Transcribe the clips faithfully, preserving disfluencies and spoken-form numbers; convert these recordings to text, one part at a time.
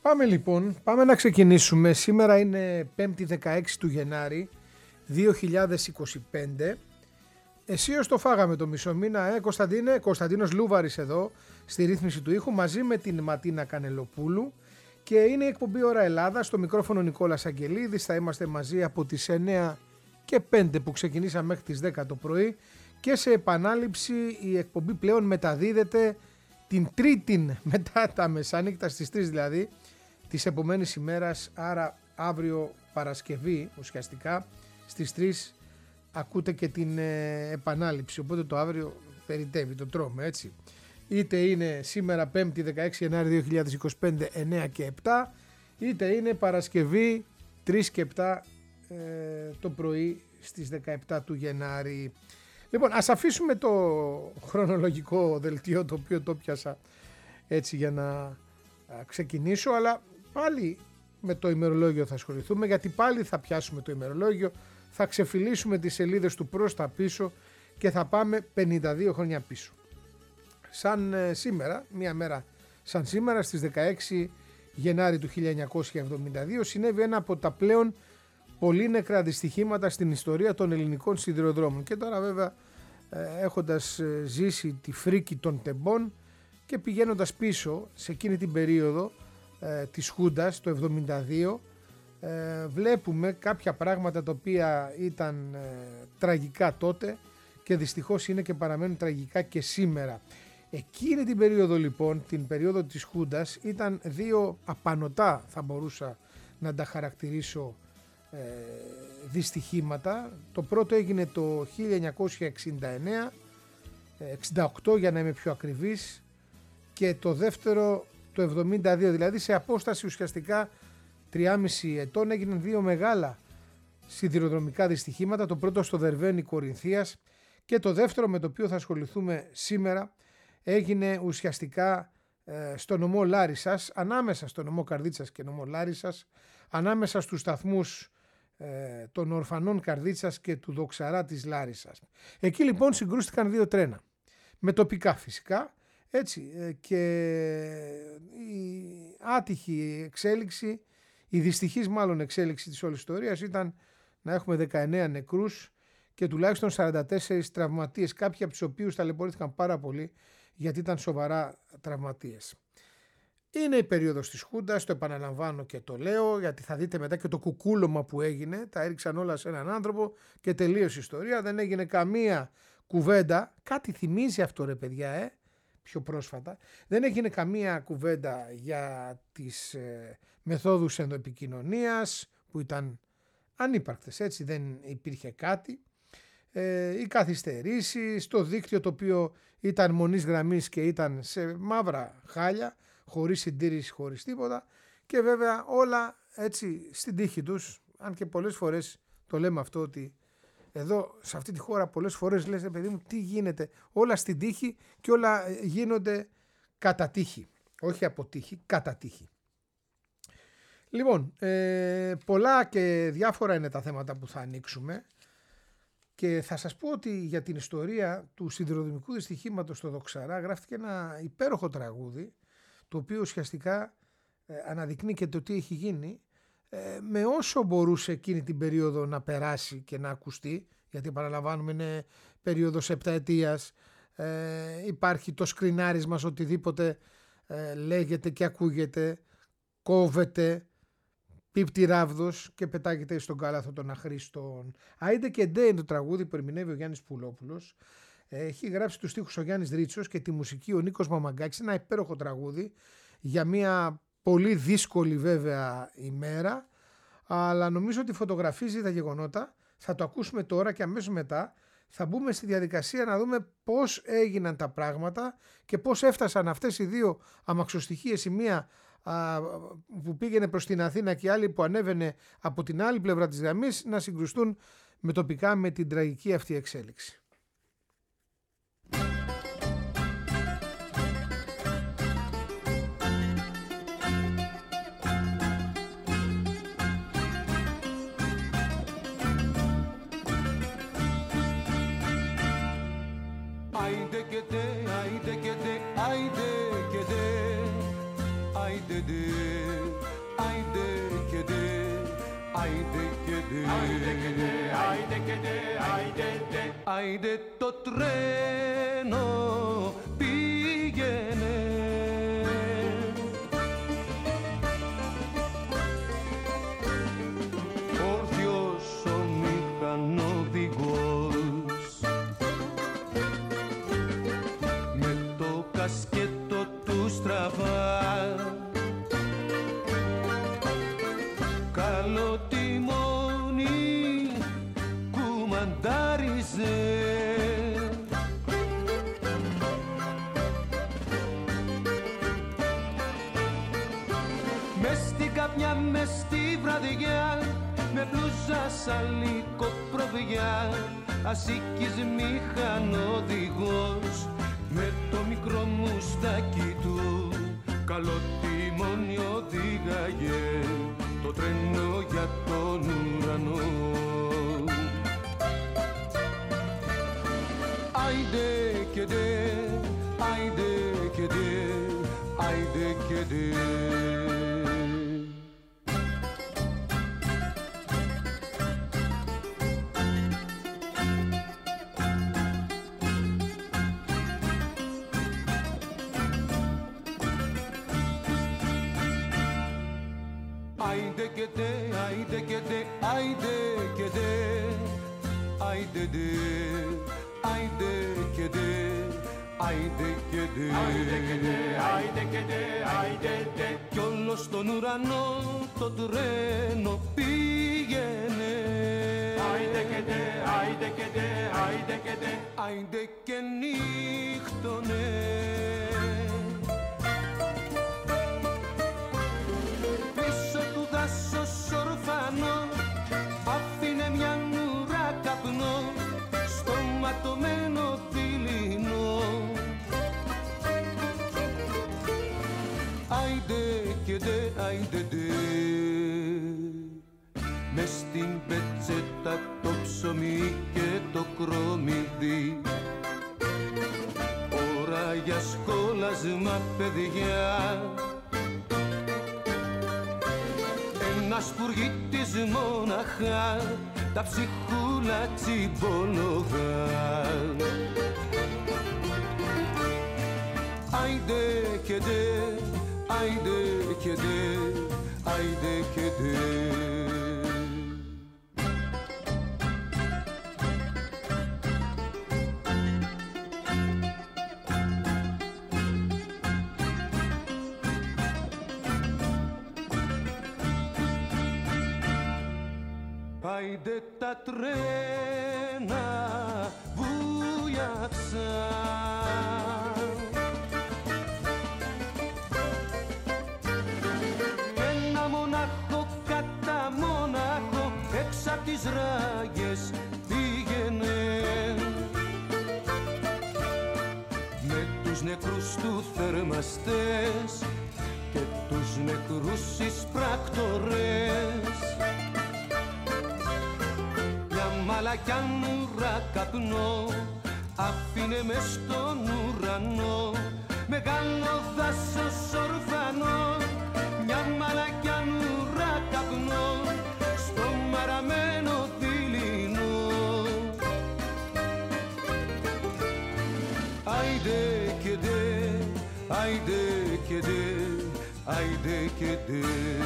Πάμε λοιπόν, πάμε να ξεκινήσουμε. Σήμερα είναι πέμπτη δεκαέξι του Γενάρη δύο χιλιάδες είκοσι πέντε. Εσείως το φάγαμε το μισό μήνα, ε, Κωνσταντίνε. Κωνσταντίνος Λούβαρης εδώ στη ρύθμιση του ήχου μαζί με την Ματίνα Κανελοπούλου. Και είναι η εκπομπή Ώρα Ελλάδα, στο μικρόφωνο Νικόλας Αγγελίδης. Θα είμαστε μαζί από τις εννιά και πέντε που ξεκινήσαμε μέχρι τις δέκα το πρωί. Και σε επανάληψη η εκπομπή πλέον μεταδίδεται την Τρίτη μετά τα μεσάνυχτα, στις τρεις δηλαδή της επομένης ημέρας, άρα αύριο Παρασκευή ουσιαστικά στις τρεις ακούτε και την ε, επανάληψη, οπότε το αύριο περιτεύει, το τρώμε έτσι. Είτε είναι σήμερα πέμπτη δεκαέξι Γενάρη δύο χιλιάδες είκοσι πέντε εννιά και επτά, είτε είναι Παρασκευή τρεις και επτά ε, το πρωί στις δεκαεπτά του Γενάρη. Λοιπόν, ας αφήσουμε το χρονολογικό δελτίο το οποίο το πιάσα έτσι για να ξεκινήσω, αλλά πάλι με το ημερολόγιο θα ασχοληθούμε, γιατί πάλι θα πιάσουμε το ημερολόγιο, θα ξεφυλίσουμε τις σελίδες του προς τα πίσω και θα πάμε πενήντα δύο χρόνια πίσω. Σαν ε, σήμερα, μία μέρα σαν σήμερα, στις δεκαέξι Γενάρη του χίλια εννιακόσια εβδομήντα δύο συνέβη ένα από τα πλέον πολύ νεκρά δυστυχήματα στην ιστορία των ελληνικών σιδηροδρόμων. Και τώρα βέβαια ε, έχοντας ε, ζήσει τη φρίκη των τεμπών και πηγαίνοντας πίσω σε εκείνη την περίοδο ε, της Χούντας το εβδομήντα δύο, ε, βλέπουμε κάποια πράγματα τα οποία ήταν ε, τραγικά τότε και δυστυχώς είναι και παραμένουν τραγικά και σήμερα. Εκείνη την περίοδο λοιπόν, την περίοδο της Χούντας, ήταν δύο απανωτά, θα μπορούσα να τα χαρακτηρίσω, ε, δυστυχήματα. Το πρώτο έγινε το χίλια εννιακόσια εξήντα εννέα, εξήντα οκτώ για να είμαι πιο ακριβής, και το δεύτερο το εβδομήντα δύο, δηλαδή σε απόσταση ουσιαστικά τριάμισι ετών έγιναν δύο μεγάλα σιδηροδρομικά δυστυχήματα, το πρώτο στο Δερβένι Κορινθίας και το δεύτερο με το οποίο θα ασχοληθούμε σήμερα έγινε ουσιαστικά ε, στο νομό Λάρισσας, ανάμεσα στο νομό Καρδίτσας και νομό Λάρισσας, ανάμεσα στους σταθμούς ε, των ορφανών Καρδίτσας και του Δοξαρά της Λάρισσας. Εκεί λοιπόν συγκρούστηκαν δύο τρένα, με τοπικά φυσικά, έτσι, ε, και η άτυχη εξέλιξη, η δυστυχής μάλλον εξέλιξη της όλης ιστορίας ήταν να έχουμε δεκαεννέα νεκρούς και τουλάχιστον σαράντα τέσσερις τραυματίες, κάποιοι από τους οποίους ταλαιπωρήθηκαν πάρα πολύ γιατί ήταν σοβαρά τραυματίες. Είναι η περίοδος της Χούντας, το επαναλαμβάνω και το λέω, γιατί θα δείτε μετά και το κουκούλωμα που έγινε, τα έριξαν όλα σε έναν άνθρωπο και τελείωσε η ιστορία, δεν έγινε καμία κουβέντα. Κάτι θυμίζει αυτό ρε παιδιά, ε, πιο πρόσφατα, δεν έγινε καμία κουβέντα για τις ε, μεθόδους ενδοεπικοινωνίας που ήταν ανύπαρκτες, έτσι, δεν υπήρχε κάτι. Ε, οι καθυστερήσεις, το δίκτυο το οποίο ήταν μονής γραμμής και ήταν σε μαύρα χάλια, χωρίς συντήρηση, χωρίς τίποτα, και βέβαια όλα έτσι στην τύχη τους, αν και πολλές φορές το λέμε αυτό, ότι εδώ σε αυτή τη χώρα πολλές φορές λες, παιδί μου, τι γίνεται, όλα στην τύχη και όλα γίνονται κατά τύχη, όχι από τύχη, κατά τύχη. Λοιπόν, ε, πολλά και διάφορα είναι τα θέματα που θα ανοίξουμε και θα σας πω ότι για την ιστορία του σιδηροδρομικού δυστυχήματος στο Δοξαρά γράφτηκε ένα υπέροχο τραγούδι, το οποίο ουσιαστικά ε, αναδεικνύει και το τι έχει γίνει, ε, με όσο μπορούσε εκείνη την περίοδο να περάσει και να ακουστεί, γιατί παραλαμβάνουμε είναι περίοδος επταετίας, ε, υπάρχει το σκρινάρισμα, οτιδήποτε ε, λέγεται και ακούγεται, κόβεται, πίπτει ράβδος και πετάγεται στον κάλαθο των αχρήστων. Άιντε και ντε είναι το τραγούδι που ερμηνεύει ο Γιάννης Πουλόπουλος. Έχει γράψει τους στίχους ο Γιάννης Ρίτσος και τη μουσική ο Νίκος Μαμαγκάκης. Ένα υπέροχο τραγούδι για μια πολύ δύσκολη βέβαια ημέρα, αλλά νομίζω ότι φωτογραφίζει τα γεγονότα. Θα το ακούσουμε τώρα και αμέσως μετά θα μπούμε στη διαδικασία να δούμε πώς έγιναν τα πράγματα και πώς έφτασαν αυτές οι δύο αμαξοστοιχίες, η μία που πήγαινε προς την Αθήνα και η άλλη που ανέβαινε από την άλλη πλευρά της γραμμής, να συγκρουστούν με τοπικά με την τραγική αυτή εξέλιξη. Άιντε και τε, άιντε και τε, άιντε και τε, άιντε τε. άιντε και δε, άιντε και δε, άιντε και δε, άιντε δε. Άιντε το τρένο πήγαινε, όρθιος ο μηχανοδηγός με το κασκέτο του στραβά, καλό τιμόνι κουμαντάριζε. Μες στην καπνιά, μες στη βραδιά, με μπλούζα σαλίκο προβιά, ασίκης μηχανοδηγός με το μικρό μουστάκι του, καλό τιμόνι οδήγαγε το τρένο για τον ουρανό. Άιντε και δε, άιντε και δε, άιντε και δε. Άιντε και δε, άιντε και δε, άιντε και δε, άιντε δε, άιντε και δε, άιντε και δε, άιντε και δε, άιντε και δε, άιντε δε. Κι όλο στον ουρανό το τρένο πήγαινε, άιντε και δε, άιντε και δε, άιντε και δε, άιντε και νύχτωνε. Άφηνε μια ουρά καπνό στο ματωμένο δειλινό. Άιντε και δε, άιντε δε, μες στην πετσέτα το ψωμί και το κρομμύδι, ώρα για σχόλασμα παιδιά. Ένας σπουργίτης μόναχα, τα ψυχούλα τσιμπολογά. Άιντε και δε, άιντε και δε, άιντε και δε. Άιντε τα τρένα βουλιάξαν, ένα μονάχο κατά μονάχο έξω απ' τις ράγες πήγαινε, με τους νεκρούς του θερμαστές και τους νεκρούς εισπράκτορες. Μαλακιά νουρά καπνό άφηνε μες στον ουρανό, μεγάλο δάσος ορφανό, μια μαλακιά νουρά καπνό στο μαραμένο δειλινό. Άιντε και δε, άιντε και δε, άιντε και δε.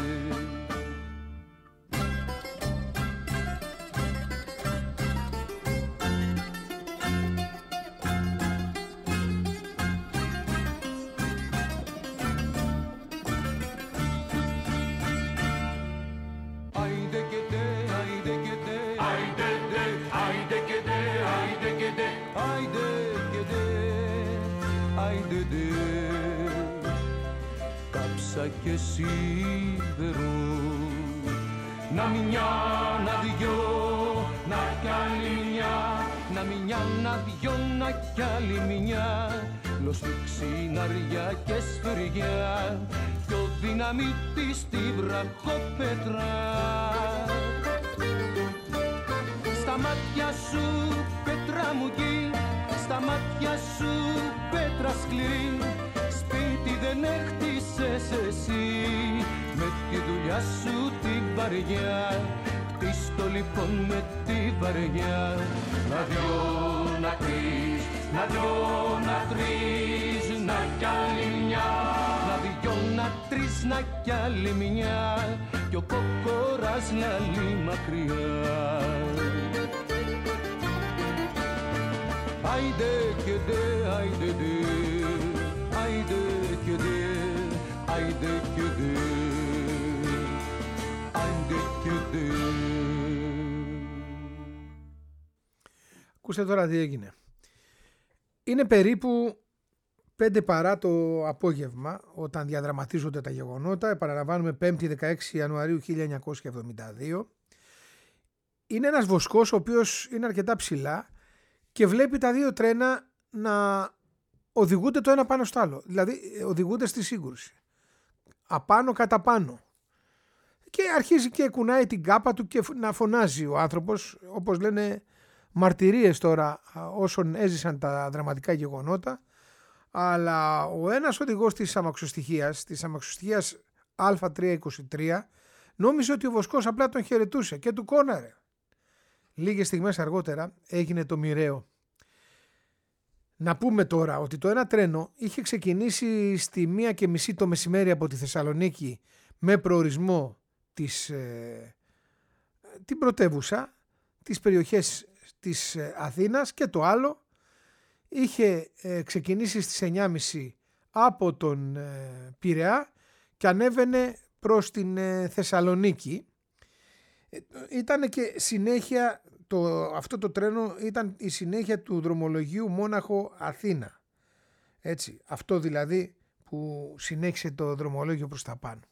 Κάψα και σίδερο, να μια, να δυο, να κι άλλη μια, να μια, να δυο, να κι άλλη μια, λωστή ξυναριά και σφυριά κι ο δυναμίτης στη βραχοπέτρα. Στα μάτια σου πέτρα μου γη, στα μάτια σου πέτρα σκληρή, σπίτι δεν έχτισες εσύ με τη δουλειά σου τη βαριά πατήσω λοιπόν με τη βαριά. Να δυο, να τρεις, να δυο, να τρεις, να κι άλλη μια. Να δυο, να τρεις, να κι άλλη μια. Κι ο κόκορας λαλεί μακριά. Άιντε και δε, άιντε δε, άιντε και δε, άιντε και δε, άιντε και δε. Ακούστε τώρα τι έγινε. Είναι περίπου πέντε παρά το απόγευμα όταν διαδραματίζονται τα γεγονότα. Επαναλαμβάνουμε πέμπτη δεκαέξι Ιανουαρίου χίλια εννιακόσια εβδομήντα δύο. Είναι ένας βοσκός ο οποίος είναι αρκετά ψηλά και βλέπει τα δύο τρένα να οδηγούνται το ένα πάνω στο άλλο. Δηλαδή οδηγούνται στη σύγκρουση. Απάνω κατά πάνω. Και αρχίζει και κουνάει την κάπα του και να φωνάζει ο άνθρωπος, όπως λένε μαρτυρίες τώρα όσων έζησαν τα δραματικά γεγονότα. Αλλά ο ένας οδηγός της αμαξοστοιχίας, της αμαξοστοιχίας Α τριακόσια είκοσι τρία, νόμιζε ότι ο βοσκός απλά τον χαιρετούσε και του κόναρε. Λίγες στιγμές αργότερα έγινε το μοιραίο. Να πούμε τώρα ότι το ένα τρένο είχε ξεκινήσει στη μία και μισή το μεσημέρι από τη Θεσσαλονίκη με προορισμό της, ε, την πρωτεύουσα, τις περιοχές της Αθήνας, και το άλλο είχε ε, ξεκινήσει στις εννιά και μισή από τον ε, Πειραιά και ανέβαινε προς την ε, Θεσσαλονίκη. Ε, ήταν και συνέχεια, το, αυτό το τρένο ήταν η συνέχεια του δρομολογίου Μόναχο Αθήνα. Έτσι, αυτό δηλαδή που συνέχισε το δρομολόγιο προς τα πάνω.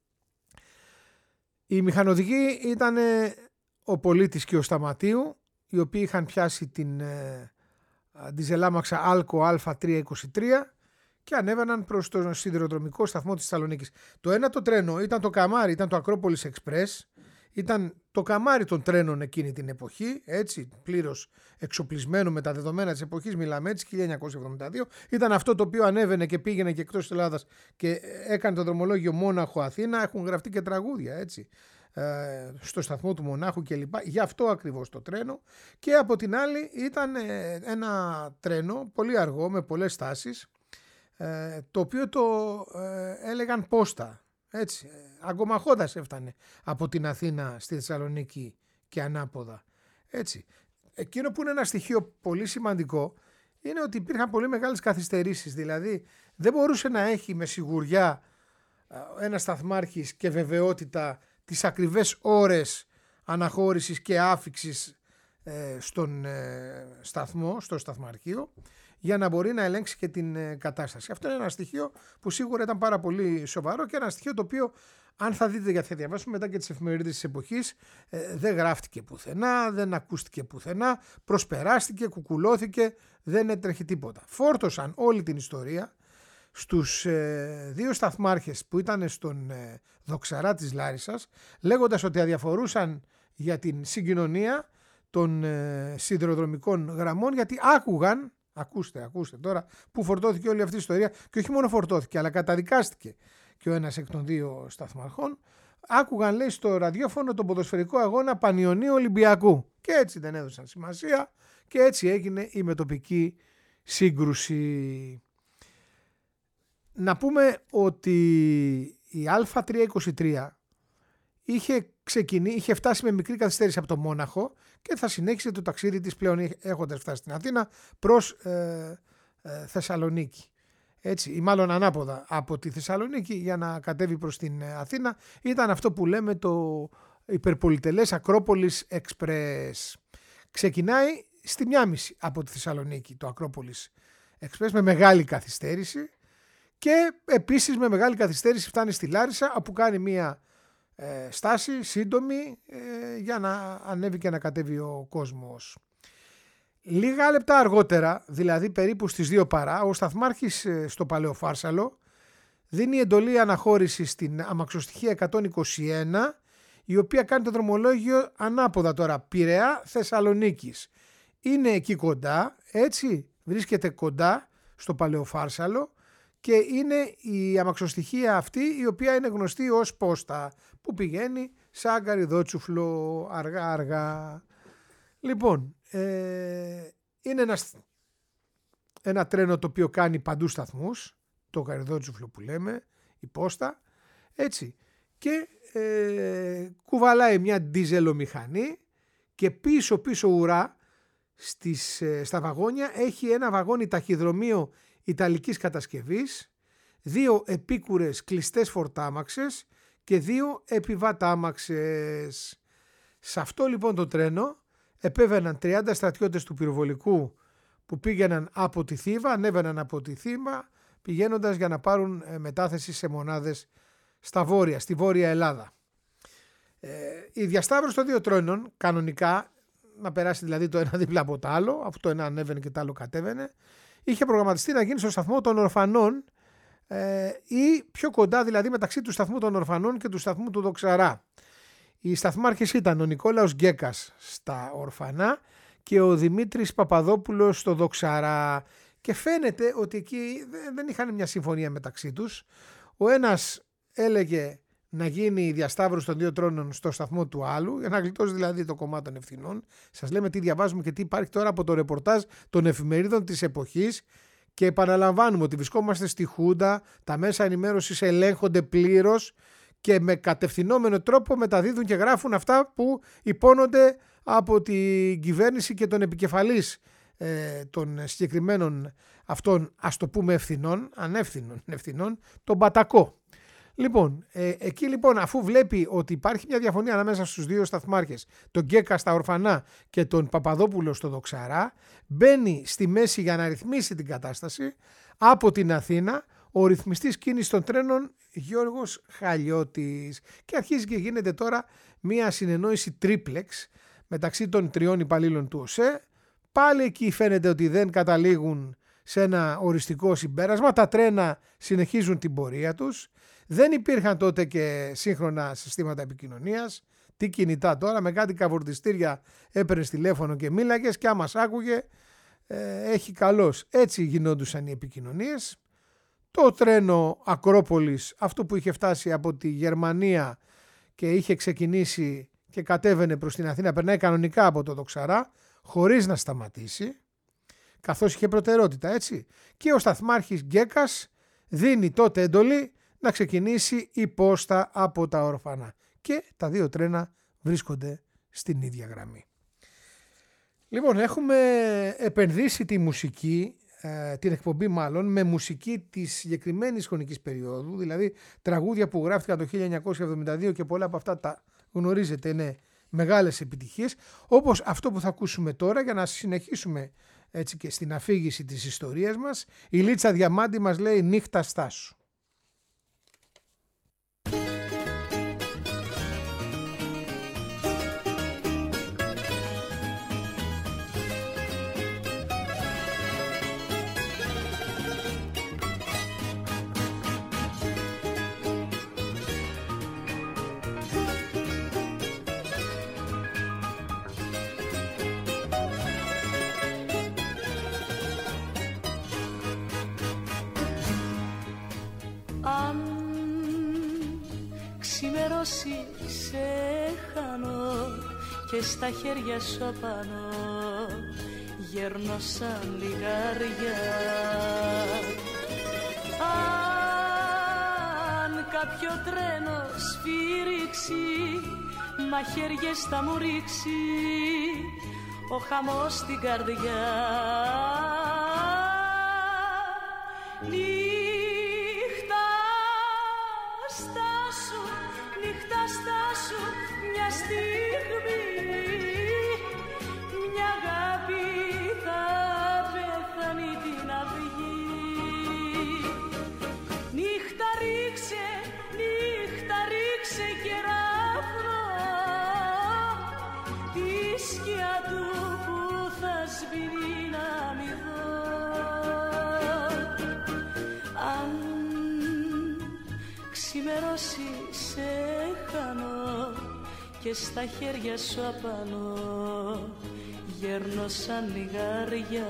Οι μηχανοδηγοί ήταν ο Πολίτης και ο Σταματίου, οι οποίοι είχαν πιάσει την ε, διζελάμαξα Άλκο Α τριακόσια είκοσι τρία και ανέβαιναν προς τον σιδηροδρομικό σταθμό της Θεσσαλονίκης. Το ένα το τρένο ήταν το καμάρι, ήταν το Ακρόπολης Εξπρές, ήταν το καμάρι των τρένων εκείνη την εποχή, έτσι, πλήρως εξοπλισμένο με τα δεδομένα της εποχής, μιλάμε έτσι, χίλια εννιακόσια εβδομήντα δύο. Ήταν αυτό το οποίο ανέβαινε και πήγαινε και εκτός της Ελλάδας και έκανε το δρομολόγιο Μόναχο Αθήνα. Έχουν γραφτεί και τραγούδια, έτσι, στο σταθμό του Μονάχου κλπ. Γι' αυτό ακριβώς το τρένο. Και από την άλλη ήταν ένα τρένο πολύ αργό με πολλές στάσεις, το οποίο το έλεγαν πόστα, έτσι, αγκομαχώντας έφτανε από την Αθήνα στη Θεσσαλονίκη και ανάποδα, έτσι. Εκείνο που είναι ένα στοιχείο πολύ σημαντικό είναι ότι υπήρχαν πολύ μεγάλες καθυστερήσεις, δηλαδή δεν μπορούσε να έχει με σιγουριά ένας σταθμάρχης και βεβαιότητα τις ακριβές ώρες αναχώρησης και άφιξης ε, στον ε, σταθμό, στο σταθμαρχείο, για να μπορεί να ελέγξει και την ε, κατάσταση. Αυτό είναι ένα στοιχείο που σίγουρα ήταν πάρα πολύ σοβαρό και ένα στοιχείο το οποίο, αν θα δείτε, γιατί θα διαβάσουμε μετά και τις εφημερίδες της εποχής, ε, δεν γράφτηκε πουθενά, δεν ακούστηκε πουθενά, προσπεράστηκε, κουκουλώθηκε, δεν έτρεχε τίποτα. Φόρτωσαν όλη την ιστορία στους ε, δύο σταθμάρχες που ήταν στον ε, Δοξαρά της Λάρισσας, λέγοντας ότι αδιαφορούσαν για την συγκοινωνία των ε, σιδηροδρομικών γραμμών, γιατί άκουγαν, ακούστε, ακούστε τώρα που φορτώθηκε όλη αυτή η ιστορία, και όχι μόνο φορτώθηκε αλλά καταδικάστηκε και ο ένας εκ των δύο σταθμαρχών, άκουγαν, λέει, στο ραδιόφωνο τον ποδοσφαιρικό αγώνα Πανιωνίου Ολυμπιακού, και έτσι δεν έδωσαν σημασία και έτσι έγινε η μετοπική σύγκρουση. Να πούμε ότι η Α τριακόσια είκοσι τρία είχε, ξεκινήσει, είχε φτάσει με μικρή καθυστέρηση από το Μόναχο και θα συνέχισε το ταξίδι της πλέον έχοντας φτάσει στην Αθήνα προς ε, ε, Θεσσαλονίκη. Έτσι, ή μάλλον ανάποδα από τη Θεσσαλονίκη για να κατέβει προς την Αθήνα. Ήταν αυτό που λέμε το υπερπολιτελές Ακρόπολης Εξπρές. Ξεκινάει στη μία και μισή από τη Θεσσαλονίκη το Ακρόπολης Εξπρές με μεγάλη καθυστέρηση. Και επίσης με μεγάλη καθυστέρηση φτάνει στη Λάρισα, όπου κάνει μία ε, στάση σύντομη ε, για να ανέβει και να κατέβει ο κόσμος. Λίγα λεπτά αργότερα, δηλαδή περίπου στις δύο παρά, ο σταθμάρχης ε, στο Παλαιοφάρσαλο δίνει εντολή αναχώρηση στην αμαξοστοιχεία εκατόν είκοσι ένα, η οποία κάνει το δρομολόγιο ανάποδα τώρα, Πειραιά Θεσσαλονίκης. Είναι εκεί κοντά, έτσι, βρίσκεται κοντά στο Παλαιοφάρσαλο, και είναι η αμαξοστοιχεία αυτή η οποία είναι γνωστή ως πόστα, που πηγαίνει σαν καρυδότσουφλο, αργά αργά. Λοιπόν, ε, είναι ένα, ένα τρένο το οποίο κάνει παντού σταθμούς, το καρυδότσουφλο που λέμε, η πόστα, έτσι, και ε, κουβαλάει μια ντίζελομηχανή και πίσω πίσω ουρά στις, ε, στα βαγόνια έχει ένα βαγόνι ταχυδρομείο ιταλικής κατασκευής, δύο επίκουρες κλειστές φορτάμαξες και δύο επιβατάμαξες. Σε αυτό λοιπόν το τρένο επέβαιναν τριάντα στρατιώτες του πυροβολικού που πήγαιναν από τη Θήβα, ανέβαιναν από τη Θήβα πηγαίνοντας για να πάρουν μετάθεση σε μονάδες στα βόρεια, στη Βόρεια Ελλάδα. Ε, η διασταύρωση των δύο τρένων κανονικά, να περάσει δηλαδή το ένα δίπλα από το άλλο, από το ένα ανέβαινε και το άλλο κατέβαινε, είχε προγραμματιστεί να γίνει στο σταθμό των Ορφανών ε, ή πιο κοντά δηλαδή μεταξύ του σταθμού των Ορφανών και του σταθμού του Δοξαρά. Οι σταθμάρχες ήταν ο Νικόλαος Γκέκας στα Ορφανά και ο Δημήτρης Παπαδόπουλος στο Δοξαρά, και φαίνεται ότι εκεί δεν είχαν μια συμφωνία μεταξύ τους. Ο ένας έλεγε να γίνει η διασταύρωση των δύο τρώνων στο σταθμό του άλλου, για να γλιτώσει δηλαδή το κομμάτι των ευθυνών. Σας λέμε τι διαβάζουμε και τι υπάρχει τώρα από το ρεπορτάζ των εφημερίδων της εποχής, και επαναλαμβάνουμε ότι βρισκόμαστε στη Χούντα, τα μέσα ενημέρωσης ελέγχονται πλήρως και με κατευθυνόμενο τρόπο μεταδίδουν και γράφουν αυτά που υπόνονται από την κυβέρνηση και τον επικεφαλής ε, των συγκεκριμένων αυτών, ας το πούμε, ευθυνών, ανεύθυνων ευθυνών, τον Πατακό. Λοιπόν, ε, εκεί λοιπόν αφού βλέπει ότι υπάρχει μια διαφωνία ανάμεσα στους δύο σταθμάρχες, τον Γκέκα στα Ορφανά και τον Παπαδόπουλο στο Δοξαρά, μπαίνει στη μέση για να ρυθμίσει την κατάσταση από την Αθήνα ο ρυθμιστής κίνησης των τρένων Γιώργος Χαλιώτης, και αρχίζει και γίνεται τώρα μια συνεννόηση τρίπλεξ μεταξύ των τριών υπαλλήλων του ΟΣΕ. Πάλι εκεί φαίνεται ότι δεν καταλήγουν σε ένα οριστικό συμπέρασμα, τα τρένα συνεχίζουν την πορεία τους. Δεν υπήρχαν τότε και σύγχρονα συστήματα επικοινωνίας. Τι κινητά τώρα, με κάτι καβουρτιστήρια έπαιρνες τηλέφωνο και μίλαγες και άμα σ' άκουγε ε, έχει καλώς. Έτσι γινόντουσαν οι επικοινωνίες. Το τρένο Ακρόπολης, αυτό που είχε φτάσει από τη Γερμανία και είχε ξεκινήσει και κατέβαινε προς την Αθήνα, περνάει κανονικά από το Δοξαρά χωρίς να σταματήσει, καθώς είχε προτεραιότητα, έτσι. Και ο σταθμάρχης Γκέκας δίνει τότε εντολή να ξεκινήσει η πόστα από τα Ορφανά, και τα δύο τρένα βρίσκονται στην ίδια γραμμή. Λοιπόν, έχουμε επενδύσει τη μουσική, την εκπομπή μάλλον, με μουσική της συγκεκριμένης χρονικής περίοδου, δηλαδή τραγούδια που γράφτηκαν το χίλια εννιακόσια εβδομήντα δύο και πολλά από αυτά τα γνωρίζετε, είναι μεγάλες επιτυχίες, όπως αυτό που θα ακούσουμε τώρα, για να συνεχίσουμε έτσι και στην αφήγηση της ιστορίας μας. Η Λίτσα Διαμάντη μας λέει «Νύχτα στάσου». Ξημερώσει σε χάνω και στα χέρια σου απάνω γέρνω σαν λιγάρια. Αν κάποιο τρένο σφύριξει, μαχαίριες θα μου ρίξει ο χαμός στην καρδιά. Νύχτα στάσου μια στιγμή, μια αγάπη θα πεθάνει την αυγή. Νύχτα ρίξε, νύχτα ρίξε κεράφνο, τη σκιά του που θα σβήνει να μη δω. Αν ξημερώσει σε χάνω και στα χέρια σου απάνω γέρνω σαν λιγάρια.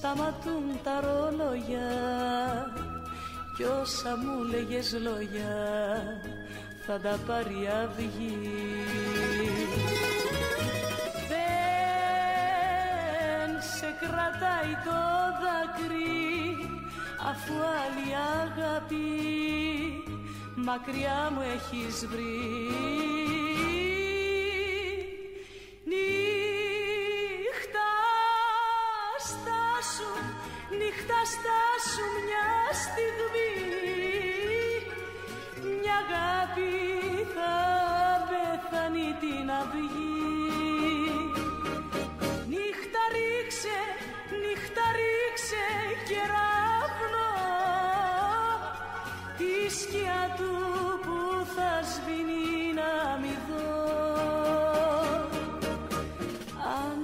σταματούν τα ρόλογια κι όσα μου λέγες λόγια θα τα πάρει αυγή. Δεν σε κρατάει το δάκρυ αφού άλλη αγάπη μακριά μου έχεις βρει. Νύχτα στάσου, νύχτα στάσου μια στιγμή, μια αγάπη θα πεθάνει την αυγή. Νύχτα ρίξε, νύχτα ρίξε κεραυνό, τη σκιά του που θα σβήνει να μη δω. Αν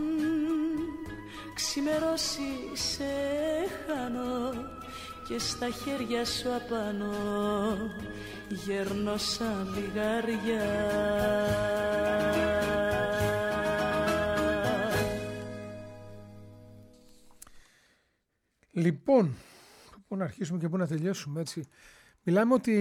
ξημερώσει σε χάνω και στα χέρια σου απάνω γέρνω σαν λιγαριά. Λοιπόν, πού να αρχίσουμε και πού να τελειώσουμε, έτσι. Μιλάμε ότι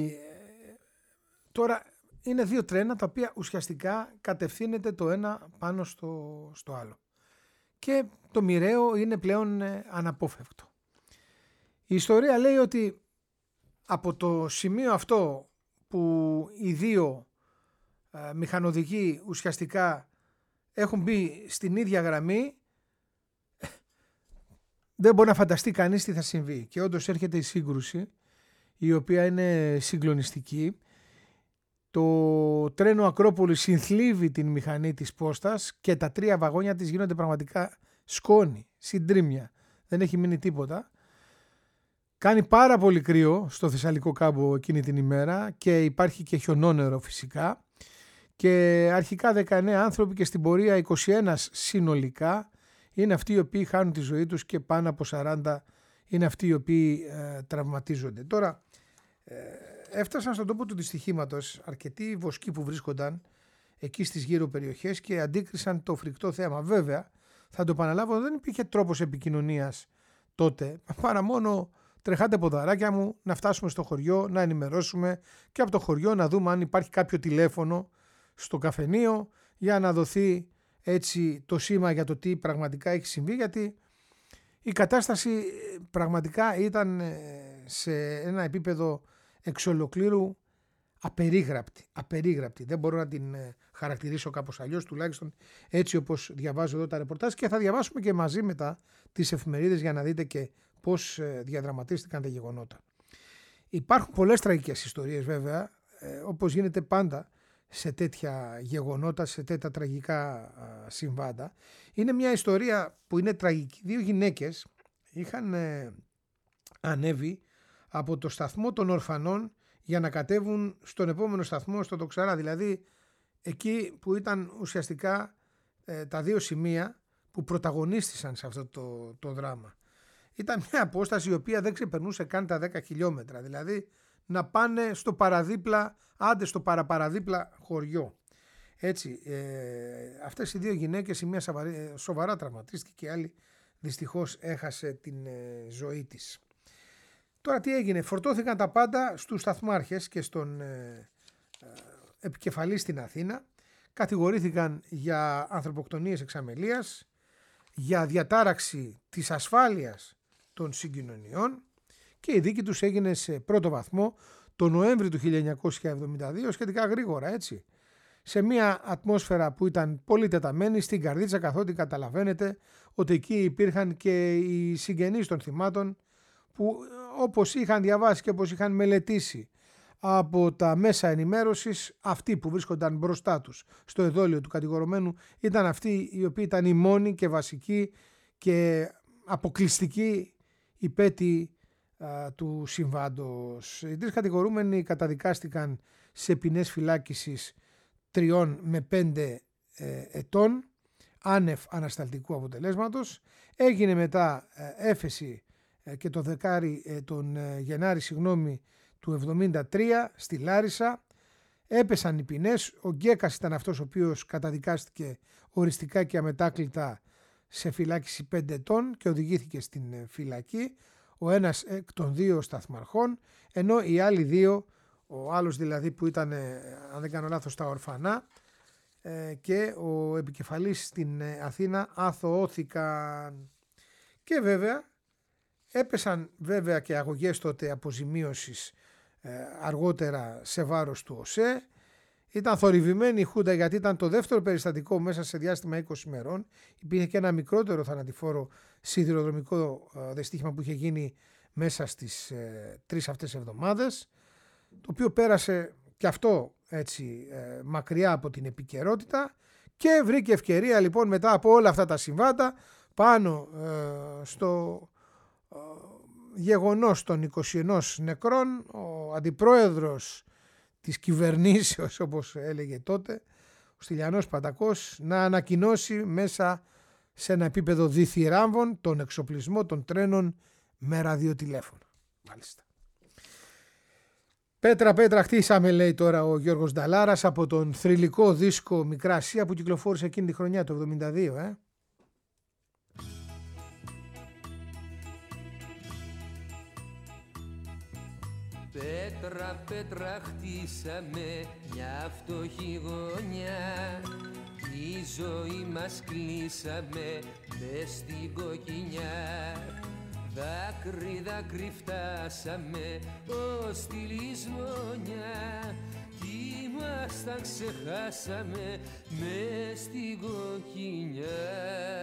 τώρα είναι δύο τρένα τα οποία ουσιαστικά κατευθύνεται το ένα πάνω στο, στο άλλο. Και το μοιραίο είναι πλέον αναπόφευκτο. Η ιστορία λέει ότι από το σημείο αυτό που οι δύο ε, μηχανοδικοί ουσιαστικά έχουν μπει στην ίδια γραμμή, δεν μπορεί να φανταστεί κανείς τι θα συμβεί. Και όντως έρχεται η σύγκρουση, η οποία είναι συγκλονιστική. Το τρένο Ακρόπολη συνθλίβει την μηχανή της πόστας και τα τρία βαγόνια της γίνονται πραγματικά σκόνη, συντρίμμια. Δεν έχει μείνει τίποτα. Κάνει πάρα πολύ κρύο στο Θεσσαλικό κάμπο εκείνη την ημέρα και υπάρχει και χιονόνερο φυσικά. Και αρχικά δεκαεννέα άνθρωποι και στην πορεία είκοσι ένα συνολικά είναι αυτοί οι οποίοι χάνουν τη ζωή τους και πάνω από σαράντα είναι αυτοί οι οποίοι ε, τραυματίζονται. Τώρα ε, έφτασαν στον τόπο του δυστυχήματος αρκετοί βοσκοί που βρίσκονταν εκεί στις γύρω περιοχές και αντίκρισαν το φρικτό θέαμα. Βέβαια, θα το επαναλάβω, δεν υπήρχε τρόπος επικοινωνίας τότε, παρά μόνο τρεχάτε ποδαράκια μου να φτάσουμε στο χωριό, να ενημερώσουμε και από το χωριό να δούμε αν υπάρχει κάποιο τηλέφωνο στο καφενείο για να δοθεί έτσι το σήμα για το τι πραγματικά έχει συμβεί, γιατί η κατάσταση πραγματικά ήταν σε ένα επίπεδο εξ ολοκλήρου απερίγραπτη, απερίγραπτη. Δεν μπορώ να την χαρακτηρίσω κάπως αλλιώς, τουλάχιστον έτσι όπως διαβάζω εδώ τα ρεπορτάζ, και θα διαβάσουμε και μαζί μετά τις εφημερίδες για να δείτε και πώς διαδραματίστηκαν τα γεγονότα. Υπάρχουν πολλές τραγικές ιστορίες βέβαια, όπως γίνεται πάντα σε τέτοια γεγονότα, σε τέτοια τραγικά συμβάντα. Είναι μια ιστορία που είναι τραγική. Δύο γυναίκες είχαν ε, ανέβει από το σταθμό των Ορφανών για να κατέβουν στον επόμενο σταθμό, στο Τοξαρά, δηλαδή εκεί που ήταν ουσιαστικά ε, τα δύο σημεία που πρωταγωνίστησαν σε αυτό το, το δράμα. Ήταν μια απόσταση η οποία δεν ξεπερνούσε καν τα δέκα χιλιόμετρα, δηλαδή να πάνε στο παραδίπλα, άντε στο παραπαραδίπλα χωριό. Έτσι, ε, αυτές οι δύο γυναίκες, η μία σοβαρά, σοβαρά τραυματίστηκε και η άλλη δυστυχώς έχασε την ε, ζωή της. Τώρα τι έγινε, φορτώθηκαν τα πάντα στους σταθμάρχες και στον ε, ε, επικεφαλή στην Αθήνα, κατηγορήθηκαν για ανθρωποκτονίες εξ αμελίας, για διατάραξη της ασφάλειας των συγκοινωνιών και η δίκη τους έγινε σε πρώτο βαθμό το Νοέμβρη του χίλια εννιακόσια εβδομήντα δύο, σχετικά γρήγορα, έτσι, σε μια ατμόσφαιρα που ήταν πολύ τεταμένη στην καρδίτσα, καθότι καταλαβαίνετε ότι εκεί υπήρχαν και οι συγγενείς των θυμάτων που όπως είχαν διαβάσει και όπως είχαν μελετήσει από τα μέσα ενημέρωσης, αυτοί που βρίσκονταν μπροστά τους στο εδόλιο του κατηγορουμένου ήταν αυτοί οι οποίοι ήταν οι μόνοι και βασικοί και αποκλειστικοί υπέτειοι του συμβάντος. Οι τρεις κατηγορούμενοι καταδικάστηκαν σε ποινές φυλάκισης τριών με πέντε ε, ετών άνευ ανασταλτικού αποτελέσματος. Έγινε μετά ε, έφεση ε, και το δεκάρι, ε, τον ε, Γενάρη συγγνώμη, του εβδομήντα τρία στη Λάρισα. Έπεσαν οι ποινές. Ο Γκέκας ήταν αυτός ο οποίος καταδικάστηκε οριστικά και αμετάκλητα σε φυλάκιση πέντε ετών και οδηγήθηκε στην φυλακή, ο ένας εκ των δύο σταθμαρχών, ενώ οι άλλοι δύο, ο άλλος δηλαδή που ήταν, αν δεν κάνω λάθος, στα ορφανά και ο επικεφαλής στην Αθήνα αθωώθηκαν. Και βέβαια έπεσαν βέβαια και αγωγές τότε αποζημίωσης αργότερα σε βάρος του ΟΣΕ. Ήταν θορυβημένη η Χούντα γιατί ήταν το δεύτερο περιστατικό μέσα σε διάστημα είκοσι ημερών. Υπήρχε και ένα μικρότερο θανατηφόρο σιδηροδρομικό δυστύχημα που είχε γίνει μέσα στις ε, τρεις αυτές εβδομάδες, το οποίο πέρασε και αυτό έτσι ε, μακριά από την επικαιρότητα και βρήκε ευκαιρία λοιπόν μετά από όλα αυτά τα συμβάντα πάνω ε, στο ε, γεγονός των είκοσι ενός νεκρών, ο αντιπρόεδρος της κυβερνήσεως, όπως έλεγε τότε, ο Στυλιανός Παντακός, να ανακοινώσει μέσα σε ένα επίπεδο διθυράμβων τον εξοπλισμό των τρένων με ραδιοτηλέφωνα. Μάλιστα. Πέτρα πέτρα χτίσαμε, λέει τώρα ο Γιώργος Νταλάρας, από τον θρυλικό δίσκο Μικρά Ασία που κυκλοφόρησε εκείνη τη χρονιά, το εβδομήντα δύο. Ε. Πέτρα πέτρα χτίσαμε μια φτωχή γωνιά, η ζωή μας κλείσαμε μες στην κοκκινιά. Δάκρυ δάκρυ φτάσαμε ως τη λησμονιά κι μας τα ξεχάσαμε μες στην κοκκινιά.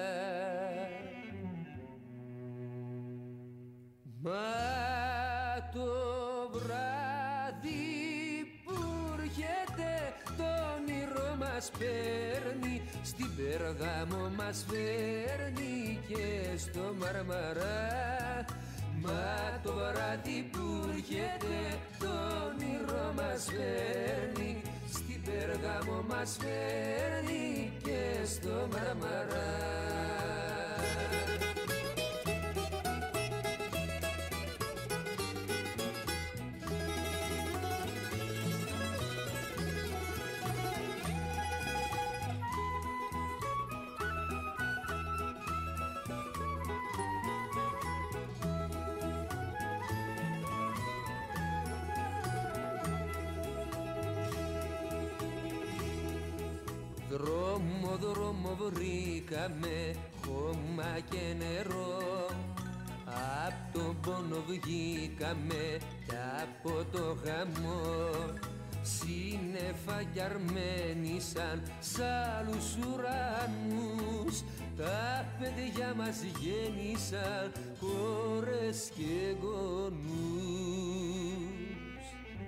Μα το βράδυ που έρχεται το όνειρο μας παίρνει, στην Περγάμο μας φέρνει και στο Μαρμαρά. Μα το βράδυ που έρχεται το όνειρο μας φέρνει, στην Περγάμο μας φέρνει και στο Μαρμαρά. Δρόμο, δρόμο βρήκαμε, χώμα και νερό, απ' τον πόνο βγήκαμε κι από το χαμό. Σύννεφα κι αρμένισαν σ' άλλους ουρανούς, τα παιδιά μας γέννησαν κόρες και γονούς.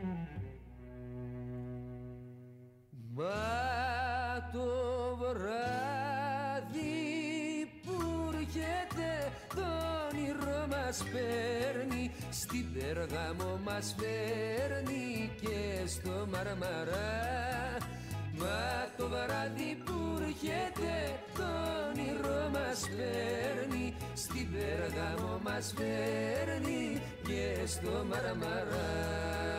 Μα το βράδυ που έρχεται το όνειρο μας παίρνει, στην Περγάμο μας φέρνει και στο Μαρμαρά. Μα το βράδυ που έρχεται το όνειρο μας παίρνει, στην Περγάμο μας φέρνει και στο Μαρμαρά.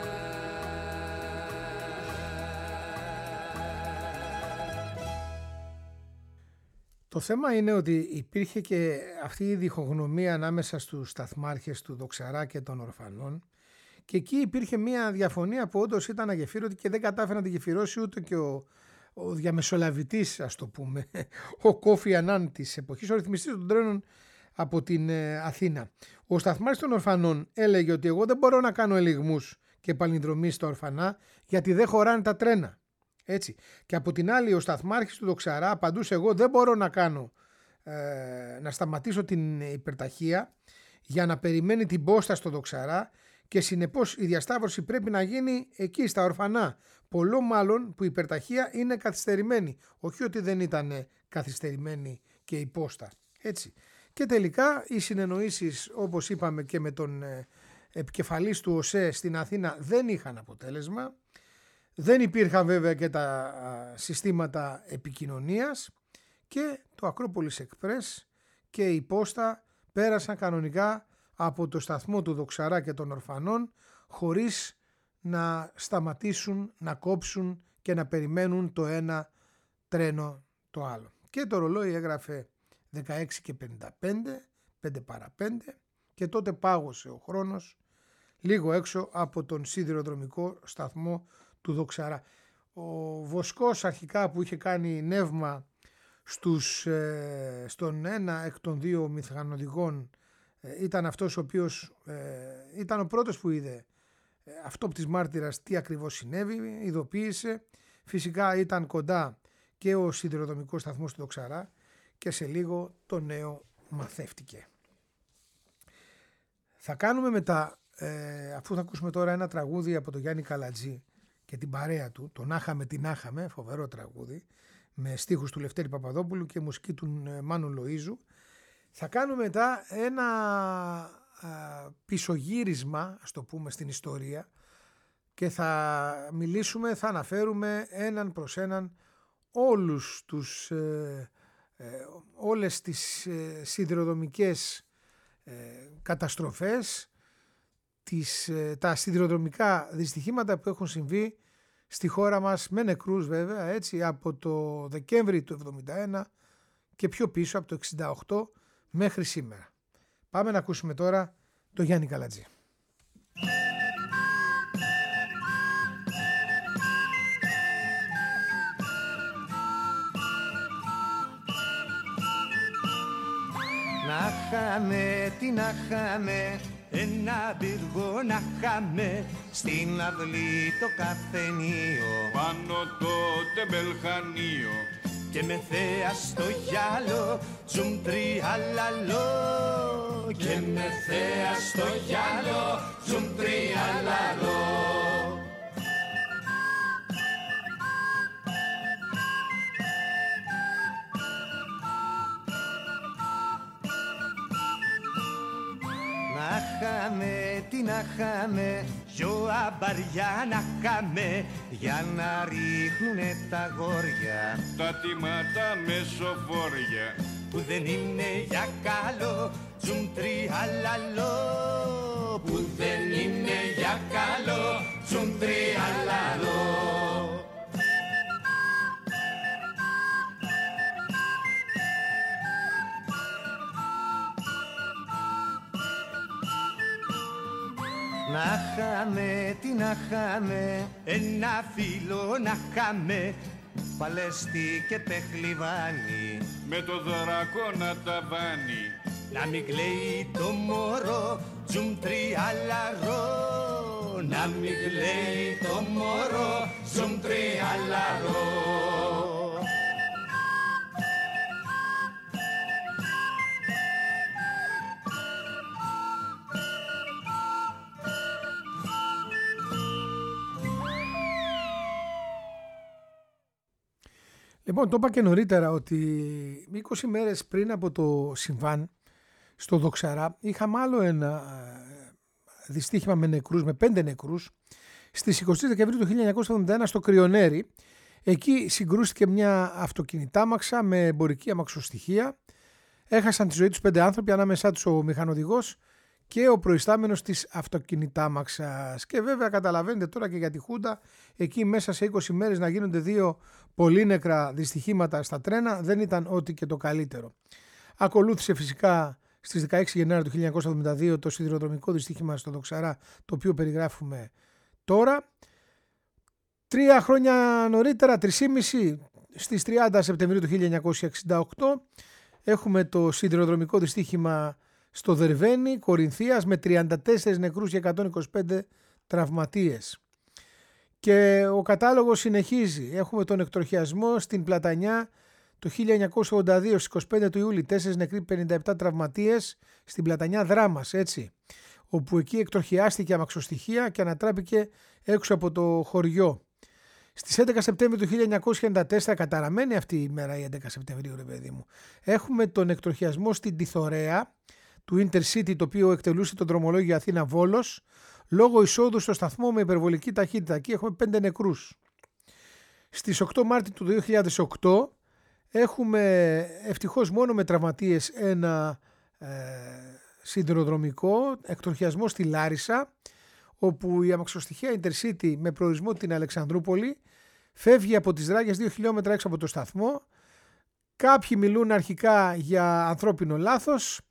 Το θέμα είναι ότι υπήρχε και αυτή η διχογνωμία ανάμεσα στους σταθμάρχες του Δοξαρά και των ορφανών και εκεί υπήρχε μια διαφωνία που όντως ήταν αγεφύρωτη και δεν κατάφερε να τη γεφυρώσει ούτε και ο, ο διαμεσολαβητής, ας το πούμε, ο Κόφι Ανάν της εποχής, ο ρυθμιστής των τρένων από την ε, Αθήνα. Ο σταθμάρχης των ορφανών έλεγε ότι εγώ δεν μπορώ να κάνω ελιγμούς και παλινδρομείς στα ορφανά γιατί δεν χωράνε τα τρένα. Έτσι. Και από την άλλη ο σταθμάρχης του Δοξαρά απαντούσε εγώ δεν μπορώ να κάνω ε, να σταματήσω την υπερταχεία για να περιμένει την πόστα στο Δοξαρά και συνεπώς η διασταύρωση πρέπει να γίνει εκεί στα ορφανά. Πολλό μάλλον που η υπερταχεία είναι καθυστερημένη, όχι ότι δεν ήταν καθυστερημένη και η πόστα. Έτσι. Και τελικά οι συνεννοήσεις, όπως είπαμε και με τον ε, επικεφαλής του ΟΣΕ στην Αθήνα, δεν είχαν αποτέλεσμα. Δεν υπήρχαν βέβαια και τα συστήματα επικοινωνίας και το Ακρόπολης Express και η πόστα πέρασαν κανονικά από το σταθμό του Δοξαρά και των ορφανών χωρίς να σταματήσουν, να κόψουν και να περιμένουν το ένα τρένο το άλλο. Και το ρολόι έγραφε δεκαέξι και πενήντα πέντε, πέντε παρά πέντε, και τότε πάγωσε ο χρόνος λίγο έξω από τον σιδηροδρομικό σταθμό του Δοξαρά. Ο Βοσκός αρχικά, που είχε κάνει νεύμα στους, ε, στον ένα εκ των δύο μηχανοδηγών, ε, ήταν αυτός ο οποίος ε, ήταν ο πρώτος που είδε ε, αυτόπτης μάρτυρας τι ακριβώς συνέβη, ειδοποίησε. Φυσικά ήταν κοντά και ο σιδηροδρομικός σταθμός του Δοξαρά και σε λίγο το νέο μαθεύτηκε. Θα κάνουμε μετά, ε, αφού θα ακούσουμε τώρα ένα τραγούδι από τον Γιάννη Καλατζή και την παρέα του, τον Άχαμε την Άχαμε, φοβερό τραγούδι, με στίχους του Λευτέρη Παπαδόπουλου και μουσική του Μάνου Λοΐζου. Θα κάνουμε μετά ένα α, πισωγύρισμα, ας το πούμε, στην ιστορία, και θα μιλήσουμε, θα αναφέρουμε έναν προς έναν όλους τους, ε, ε, όλες τις ε, σιδηροδρομικές ε, καταστροφές, τις, ε, τα σιδηροδρομικά δυστυχήματα που έχουν συμβεί στη χώρα μας, με νεκρούς βέβαια, έτσι, από το Δεκέμβρη του εβδομήντα ένα και πιο πίσω από το εξήντα οκτώ μέχρι σήμερα. Πάμε να ακούσουμε τώρα το Γιάννη Καλατζή. Να χάμε, τι να χάμε, ένα πύργο να χάμε, στην αυλή το καφενείο, πάνω το τεμπελχανείο, και με θέα στο γυάλο, τζουμ τριάλαλο, και με θέα στο γυάλο, τζουμ τριάλαλο. Να χάμε, τι να χάμε, δυο αμπαριά να χάμε, για να ρίχνουνε τα γόρια, τα τιμάτα μεσοφόρια, που δεν είναι για καλό, τζουμ τριάλαλο, που δεν είναι για καλό, τζουμ τριάλαλο. Να χάμε, τι να χάμε, ένα φίλο να χάμε, Παλαιστή και Πεχλιβάνι, με το δράκο να ταβάνει, να μην κλαίει το μωρό, τζουμ τριάλαρο, να μην κλαίει το μωρό, τζουμ τριάλαρο. Λοιπόν, το είπα και νωρίτερα ότι είκοσι μέρες πριν από το συμβάν στο Δοξαρά είχαμε άλλο ένα δυστύχημα με νεκρούς, με πέντε νεκρούς, στις είκοσι τρεις Δεκεμβρίου του χίλια εννιακόσια εβδομήντα ένα στο Κρυονέρι. Εκεί συγκρούστηκε μια αυτοκινητάμαξα με εμπορική αμαξοστοιχεία. Έχασαν τη ζωή τους πέντε άνθρωποι, ανάμεσά τους ο μηχανοδηγός και ο προϊστάμενος της αυτοκινητάμαξας. Και βέβαια καταλαβαίνετε τώρα και για τη Χούντα, εκεί μέσα σε είκοσι μέρες να γίνονται δύο πολύ νεκρά δυστυχήματα στα τρένα δεν ήταν ό,τι και το καλύτερο. Ακολούθησε φυσικά στις δεκαέξι Γενάρη του χίλια εννιακόσια εβδομήντα δύο το σιδηροδρομικό δυστύχημα στο Δοξαρά, το οποίο περιγράφουμε τώρα. Τρία χρόνια νωρίτερα, τρισήμιση, στις τριάντα Σεπτεμβρίου του χίλια εννιακόσια εξήντα οκτώ έχουμε το σιδηροδρομικό δυστύχημα στο Δερβαίνι, Κορινθίας, με τριάντα τέσσερις νεκρούς και εκατόν είκοσι πέντε τραυματίες. Και ο κατάλογος συνεχίζει. Έχουμε τον εκτροχιασμό στην Πλατανιά το χίλια εννιακόσια ογδόντα δύο, στις είκοσι πέντε του Ιούλη, τέσσερις νεκροί, πενήντα επτά τραυματίες στην Πλατανιά Δράμας, έτσι, όπου εκεί εκτροχιάστηκε αμαξοστοιχεία και ανατράπηκε έξω από το χωριό. Στις έντεκα Σεπτέμβρη του χίλια εννιακόσια ενενήντα τέσσερα, καταραμένη αυτή η μέρα η έντεκα Σεπτεμβρίου, ρε παιδί μου, έχουμε τον εκτροχιασμό στην Τιθωρέα του Intercity, το οποίο εκτελούσε τον δρομολόγιο Αθήνα-Βόλος, λόγω εισόδου στο σταθμό με υπερβολική ταχύτητα. Εκεί έχουμε πέντε νεκρούς. Στις οκτώ Μάρτη του δύο χιλιάδες οκτώ έχουμε ευτυχώς μόνο με τραυματίες ένα ε, σιδηροδρομικό εκτροχιασμό στη Λάρισα, όπου η αμαξοστοιχεία Intercity με προορισμό την Αλεξανδρούπολη φεύγει από τις Ράγες δύο χιλιόμετρα έξω από το σταθμό, Κάποιοι μιλούν αρχικά για ανθρώπινο λάθος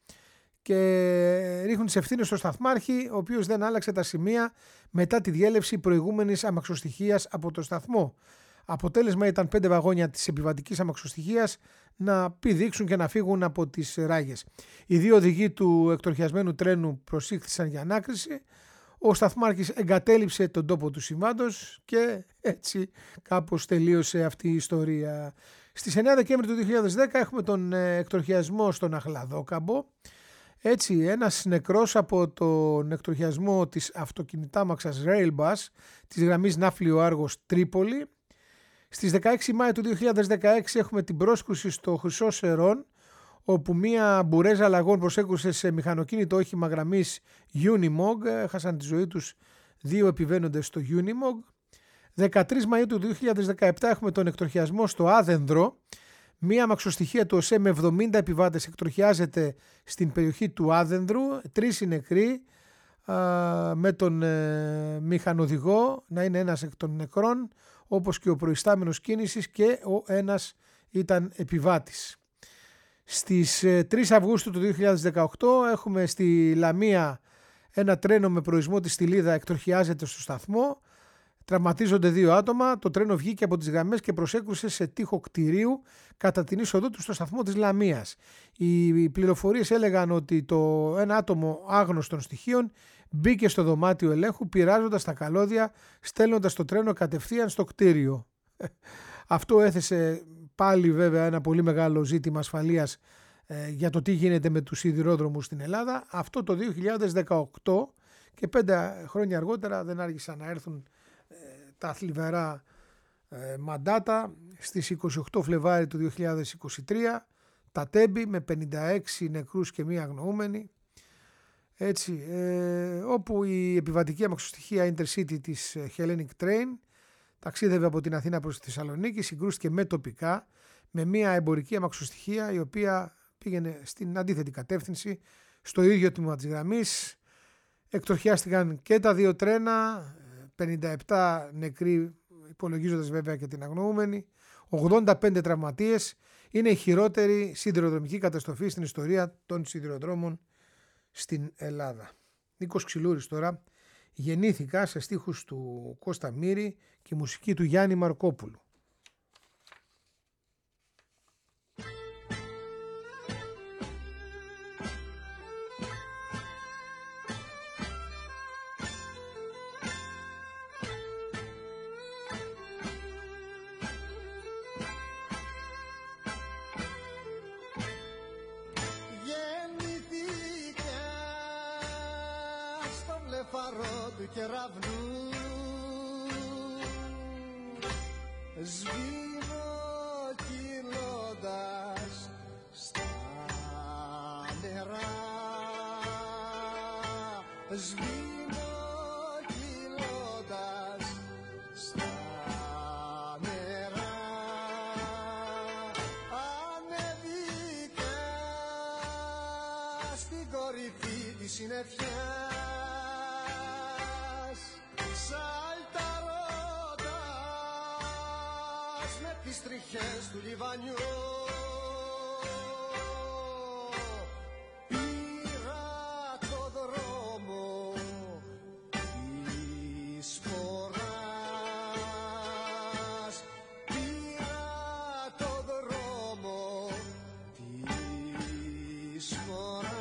και ρίχνουν τις ευθύνες στο σταθμάρχη, ο οποίος δεν άλλαξε τα σημεία μετά τη διέλευση προηγούμενης αμαξοστοιχείας από το σταθμό. Αποτέλεσμα ήταν πέντε βαγόνια της επιβατικής αμαξοστοιχείας να πηδήξουν και να φύγουν από τις ράγες. Οι δύο οδηγοί του εκτροχιασμένου τρένου προσήχθησαν για ανάκριση. Ο σταθμάρχης εγκατέλειψε τον τόπο του συμβάντος και έτσι κάπως τελείωσε αυτή η ιστορία. Στις εννέα Δεκέμβρη του δύο χιλιάδες δέκα έχουμε τον εκτροχιασμό στον Αχλαδόκαμπο. Έτσι, ένας νεκρός από τον εκτροχιασμό της αυτοκινητάμαξας Railbus της γραμμής Ναύπλιο Άργος Τρίπολη. Στις δεκαέξι Μάη του δύο χιλιάδες δεκαέξι έχουμε την πρόσκρουση στο Χρυσό Σερών, όπου μία μπουρέζα αλλαγών προσέκρουσε σε μηχανοκίνητο όχημα γραμμής Unimog. Έχασαν τη ζωή τους δύο επιβαίνοντες στο Unimog. δεκατρείς Μαΐου του δύο χιλιάδες δεκαεπτά έχουμε τον εκτροχιασμό στο Άδενδρο. Μία αμαξοστοιχεία του ΟΣΕ με εβδομήντα επιβάτες εκτροχιάζεται στην περιοχή του Άδενδρου. Τρεις είναι νεκροί, με τον ε, μηχανοδηγό να είναι ένας εκ των νεκρών, όπως και ο προϊστάμενος κίνησης, και ο ένας ήταν επιβάτης. Στις ε, τρεις Αυγούστου του δύο χιλιάδες δεκαοκτώ έχουμε στη Λαμία ένα τρένο με προορισμό τη Στυλίδα εκτροχιάζεται στο σταθμό. Τραυματίζονται δύο άτομα. Το τρένο βγήκε από τις γραμμές και προσέκρουσε σε τοίχο κτηρίου κατά την είσοδό του στο σταθμό της Λαμίας. Οι πληροφορίες έλεγαν ότι το ένα άτομο άγνωστων στοιχείων μπήκε στο δωμάτιο ελέγχου πειράζοντας τα καλώδια, στέλνοντας το τρένο κατευθείαν στο κτίριο. Αυτό έθεσε πάλι βέβαια ένα πολύ μεγάλο ζήτημα ασφαλείας ε, για το τι γίνεται με τους σιδηρόδρομους στην Ελλάδα. Αυτό το δύο χιλιάδες δεκαοκτώ, και πέντε χρόνια αργότερα δεν άργησαν να έρθουν ε, τα θλιβερά ε, μαντάτα. Στις είκοσι οκτώ Φλεβάρι του δύο χιλιάδες είκοσι τρία τα Τέμπη με πενήντα έξι νεκρούς και μία αγνοούμενη. Έτσι, ε, όπου η επιβατική αμαξοστοιχεία Intercity της Hellenic Train ταξίδευε από την Αθήνα προς τη Θεσσαλονίκη, συγκρούστηκε με τοπικά με μια εμπορική αμαξοστοιχεία η οποία πήγαινε στην αντίθετη κατεύθυνση στο ίδιο τμήμα της γραμμής. Εκτροχιάστηκαν και τα δύο τρένα, πενήντα επτά νεκροί υπολογίζοντας βέβαια και την αγνοούμενη, ογδόντα πέντε τραυματίες. Είναι η χειρότερη σιδηροδρομική καταστροφή στην ιστορία των σιδηροδρόμων στην Ελλάδα. Νίκος Ξυλούρης τώρα. Γεννήθηκα σε στίχους του Κώστα Μύρη και μουσική του Γιάννη Μαρκόπουλου. Του κεραυνού σβήνω κυλώντας στα νερά, σβήνω κυλώντας στα νερά. Ανέβηκα στην κορυφή της συννεφιάς, σαλταρώτας με τις τριχές του λιβανιού. Πήρα το δρόμο της φοράς, πήρα το δρόμο της φοράς.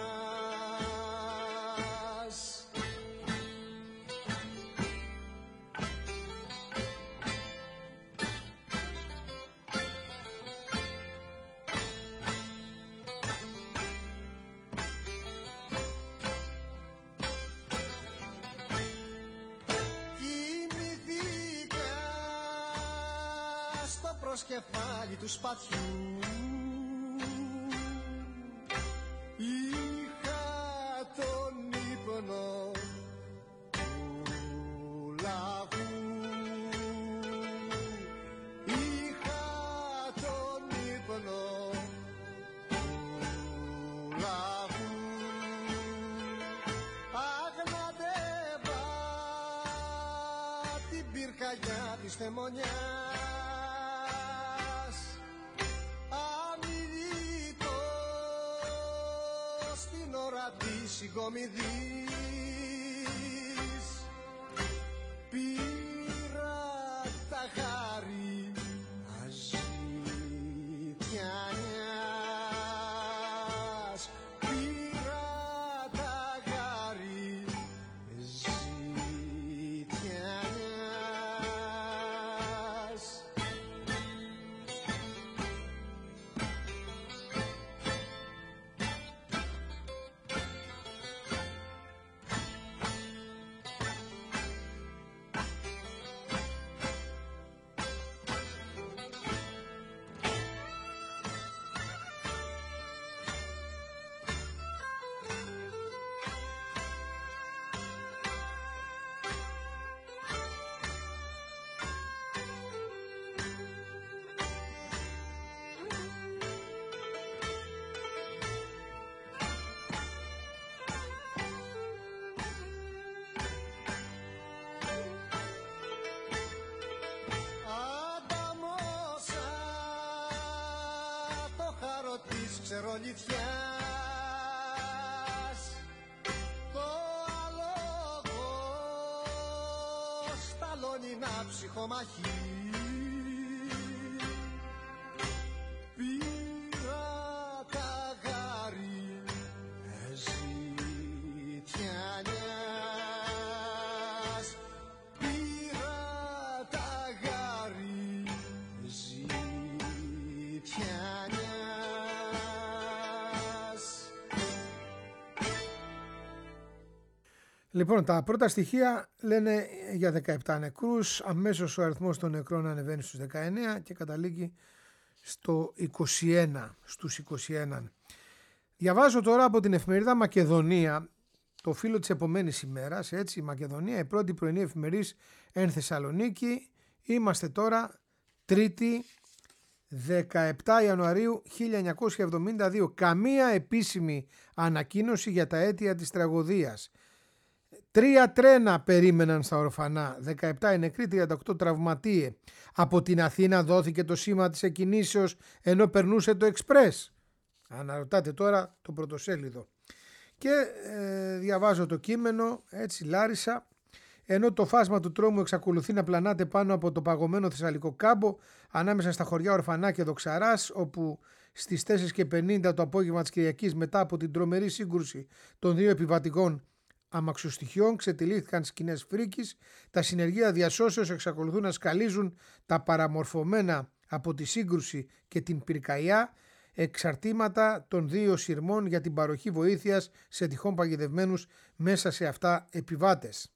Κεφάλι του σπαθιού είχα τον ύπνο του λαγού, είχα τον ύπνο του λαγού. Αγναντεύα την πυρκαγιά της θεμονιάς, συγκομιδής. Πήρα τα χάρη αζητιανιάς. Πήρα τα χάρη ζητιανιάς. Ανταμώσα το χάρο της ξερολιθιάς. Το αλόγο σταλώνει να ψυχομαχεί. Πήρα τα γάρι ζητιανιάς. Πήρα τα γάρι ζητιανιάς. Λοιπόν, τα πρώτα στοιχεία λένε για δεκαεπτά νεκρούς, αμέσως ο αριθμός των νεκρών ανεβαίνει στους δεκαεννέα και καταλήγει στο είκοσι ένα, στους είκοσι ένα. Διαβάζω τώρα από την εφημερίδα Μακεδονία, το φύλλο της επομένης ημέρας, έτσι, Μακεδονία, η πρώτη πρωινή εφημερής εν Θεσσαλονίκη. Είμαστε τώρα Τρίτη, δεκαεπτά Ιανουαρίου χίλια εννιακόσια εβδομήντα δύο. Καμία επίσημη ανακοίνωση για τα αίτια της τραγωδίας. Τρία τρένα περίμεναν στα ορφανά, δεκαεπτά οι νεκροί, τριάντα οκτώ τραυματίε. Από την Αθήνα δόθηκε το σήμα της εκκινήσεως ενώ περνούσε το εξπρές. Αναρωτάτε τώρα το πρωτοσέλιδο. Και ε, διαβάζω το κείμενο, έτσι, Λάρισα. Ενώ το φάσμα του τρόμου εξακολουθεί να πλανάται πάνω από το παγωμένο Θεσσαλικό κάμπο, ανάμεσα στα χωριά Ορφανά και Δοξαράς, όπου στις τέσσερις και πενήντα το απόγευμα της Κυριακής, μετά από την τρομερή σύγκρουση των δύο επιβατικών αμαξοστοιχειών, ξετυλίχθηκαν σκηνές φρίκης, τα συνεργεία διασώσεως εξακολουθούν να σκαλίζουν τα παραμορφωμένα από τη σύγκρουση και την πυρκαγιά εξαρτήματα των δύο σειρμών για την παροχή βοήθειας σε τυχόν παγιδευμένους μέσα σε αυτά επιβάτες.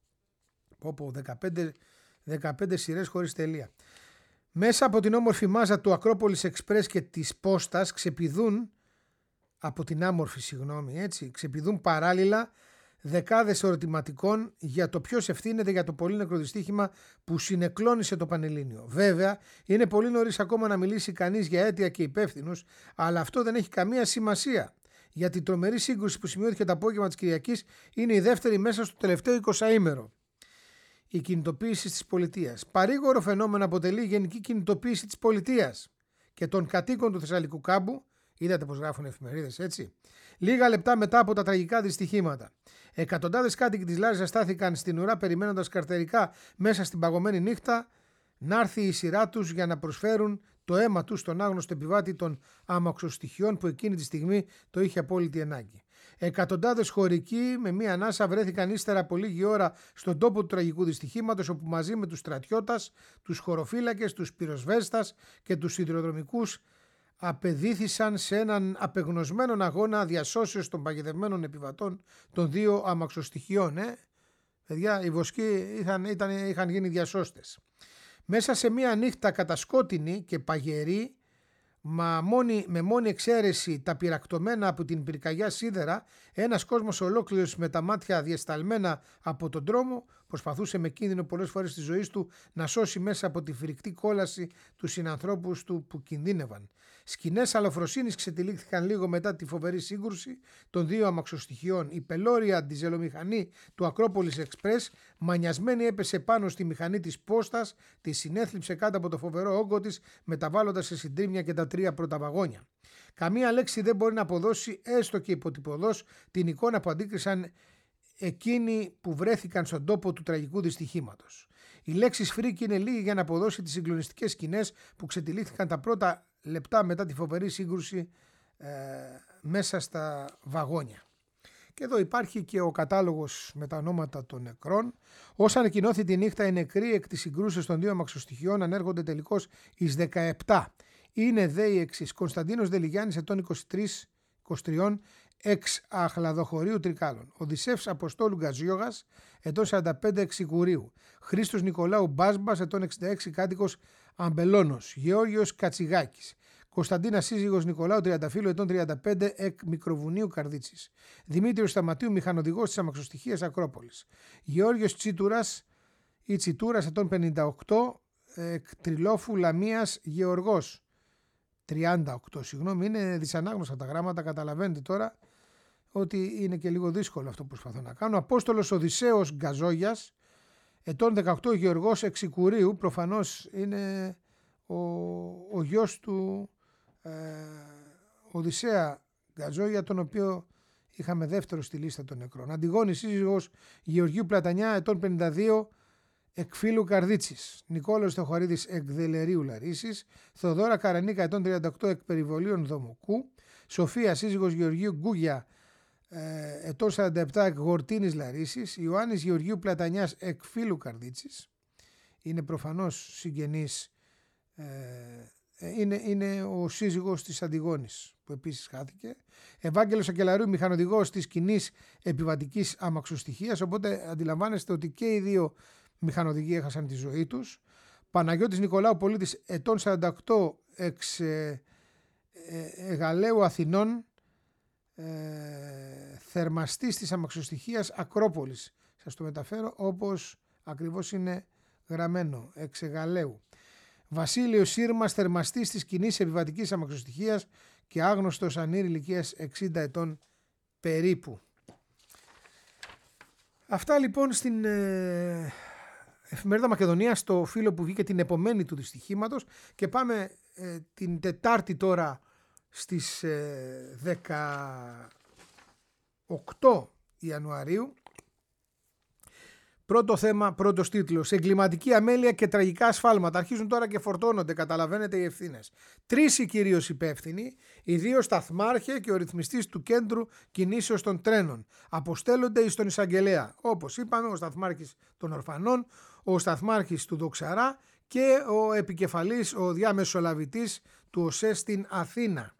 Πω, δεκαπέντε, δεκαπέντε σειρές χωρίς τελεία. Μέσα από την όμορφη μάζα του Ακρόπολης Εξπρές και της Πόστας ξεπηδούν, από την άμορφη συγγνώμη, έτσι, ξεπηδούν παράλληλα δεκάδες ερωτηματικών για το ποιος ευθύνεται για το πολύνεκρο δυστύχημα που συνεκλώνησε το Πανελλήνιο. Βέβαια, είναι πολύ νωρίς ακόμα να μιλήσει κανείς για αίτια και υπεύθυνους, αλλά αυτό δεν έχει καμία σημασία. Γιατί η τρομερή σύγκρουση που σημειώθηκε το απόγευμα της Κυριακής είναι η δεύτερη μέσα στο τελευταίο εικοσαήμερο. Η κινητοποίηση της πολιτείας. Παρήγορο φαινόμενο αποτελεί η γενική κινητοποίηση της πολιτείας και των κατοίκων του Θεσσαλικού κάμπου. Είδατε πως γράφουν εφημερίδες, έτσι. Λίγα λεπτά μετά από τα τραγικά δυστυχήματα. Εκατοντάδες κάτοικοι της Λάρισας στάθηκαν στην ουρά περιμένοντας καρτερικά μέσα στην παγωμένη νύχτα να έρθει η σειρά τους για να προσφέρουν το αίμα τους στον άγνωστο επιβάτη των αμαξοστοιχειών που εκείνη τη στιγμή το είχε απόλυτη ανάγκη. Εκατοντάδες χωρικοί με μία ανάσα βρέθηκαν ύστερα από λίγη ώρα στον τόπο του τραγικού δυστυχήματος, όπου μαζί με τους στρατιώτας, τους χωροφύλακες, τους πυροσβέστας και τους σιδηροδρομικούς απεδίθησαν σε έναν απεγνωσμένο αγώνα διασώσεως των παγιδευμένων επιβατών των δύο αμαξοστοιχειών. Ε? Παιδιά, οι βοσκοί είχαν, ήταν, είχαν γίνει διασώστες. Μέσα σε μία νύχτα κατασκότεινη και παγερή, μα μόνη, με μόνη εξαίρεση τα πυρακτωμένα από την πυρκαγιά σίδερα, ένας κόσμος ολόκληρος με τα μάτια διεσταλμένα από τον τρόμο προσπαθούσε με κίνδυνο πολλές φορές της ζωής του να σώσει μέσα από τη φρικτή κόλαση τους συνανθρώπους του που κινδύνευαν. Σκηνές αλαφροσύνης ξετυλίχθηκαν λίγο μετά τη φοβερή σύγκρουση των δύο αμαξοστοιχειών. Η πελώρια διζελομηχανή του Ακρόπολης Εξπρές, μανιασμένη, έπεσε πάνω στη μηχανή της Πόστας, τη συνέθλιψε κάτω από το φοβερό όγκο της, μεταβάλλοντας σε συντρίμμια και τα τρία πρώτα βαγόνια. Καμία λέξη δεν μπορεί να αποδώσει, έστω και υποτυπωδώς, την εικόνα που αντίκρισαν εκείνοι που βρέθηκαν στον τόπο του τραγικού δυστυχήματος. Η λέξη σφρίκη είναι λίγη για να αποδώσει τις συγκλονιστικές σκηνές που ξετυλίχθηκαν τα πρώτα λεπτά μετά τη φοβερή σύγκρουση ε, μέσα στα βαγόνια. Και εδώ υπάρχει και ο κατάλογος με τα ονόματα των νεκρών. Όσα ανακοινώθη τη νύχτα, οι νεκροί εκ της συγκρούσεως των δύο αμαξοστοιχειών ανέρχονται τελικώς εις δεκαεπτά. Είναι δε οι εξής: Κωνσταντίνος Δελιγιάννης, ετών είκοσι τρία είκοσι τρία, εξ Αχλαδοχωρίου Τρικάλων. Οδυσσεύς Αποστόλου Γκαζιόγας, ετών σαράντα πέντε, εξ Σιγουρίου. Χρήστος Νικολάου Μπάσμπας, ετών εξήντα έξι, κάτοικος Αμπελώνος. Γεώργιος Κατσιγάκης. Κωνσταντίνα σύζυγος Νικολάου Τριανταφύλου, ετών τριάντα πέντε, εκ Μικροβουνίου Καρδίτσης. Δημήτριος Σταματίου, μηχανοδηγός της αμαξοστοιχείας Ακρόπολης. Γεώργιος Τσίτουρας ή Τσιτούρας, ετών πενήντα οκτώ, εκ Τριλόφου Λαμίας Γεωργός. τριάντα οκτώ, συγγνώμη, είναι δυσανάγνωστα τα γράμματα, καταλαβαίνετε τώρα ότι είναι και λίγο δύσκολο αυτό που προσπαθώ να κάνω. Απόστολος Οδυσσέος Γκαζόγιας, ετών δεκαοκτώ, Γεωργός εξ Σικουρίου, προφανώς είναι ο, ο γιος του ε, Οδυσσέα Γκαζόγια, τον οποίο είχαμε δεύτερο στη λίστα των νεκρών. Αντιγόνη σύζυγος Γεωργίου Πλατανιά, ετών πενήντα δύο, εκ Φίλου Καρδίτσης. Νικόλαος Θεοχαρίδης, εκ Δελερίου Λαρίσης. Θεοδόρα Καρανίκα, ετών τριάντα οκτώ, εκ Περιβολίων Δομοκού. Σοφία σύζυγος Γεωργίου Γκούγια, ε, ετών σαράντα επτά, εκ Γορτίνης Λαρίσης. Ιωάννης Γεωργίου Πλατανιάς, εκ Φίλου Καρδίτσης. Είναι προφανώς συγγενής, ε, είναι, είναι ο σύζυγος της Αντιγόνης που επίσης χάθηκε. Ευάγγελος Ακελαρίου, μηχανοδηγός της κοινής επιβατικής αμαξοστοιχείας, οπότε αντιλαμβάνεστε ότι και οι δύο μηχανοδηγοί έχασαν τη ζωή τους. Παναγιώτης Νικολάου, πολίτης, ετών σαράντα οκτώ, εξ ε, ε, Εγαλαίου Αθηνών, ε, θερμαστής της αμαξοστοιχείας Ακρόπολης. Σας το μεταφέρω όπως ακριβώς είναι γραμμένο, εξ Εγαλαίου. Βασίλειος Σύρμας, θερμαστής της κοινής επιβατικής αμαξοστοιχείας και άγνωστος ανήρ ηλικίας εξήντα ετών περίπου. Αυτά λοιπόν στην ε, Εφημερίδα Μακεδονία, στο φύλλο που βγήκε την επομένη του δυστυχήματος, και πάμε ε, την Τετάρτη τώρα στις ε, δεκαοκτώ Ιανουαρίου. Πρώτο θέμα, πρώτος τίτλος: εγκληματική αμέλεια και τραγικά ασφάλματα. Αρχίζουν τώρα και φορτώνονται, καταλαβαίνετε, οι ευθύνες. Τρεις οι κυρίως υπεύθυνοι, οι δύο σταθμάρχε και ο ρυθμιστής του κέντρου κινήσεως των τρένων. Αποστέλλονται εις τον εισαγγελέα. Όπως είπαμε, ο σταθμάρχης των Ορφανών, ο σταθμάρχης του Δοξαρά και ο επικεφαλής, ο διαμεσολαβητής του ΟΣΕ στην Αθήνα.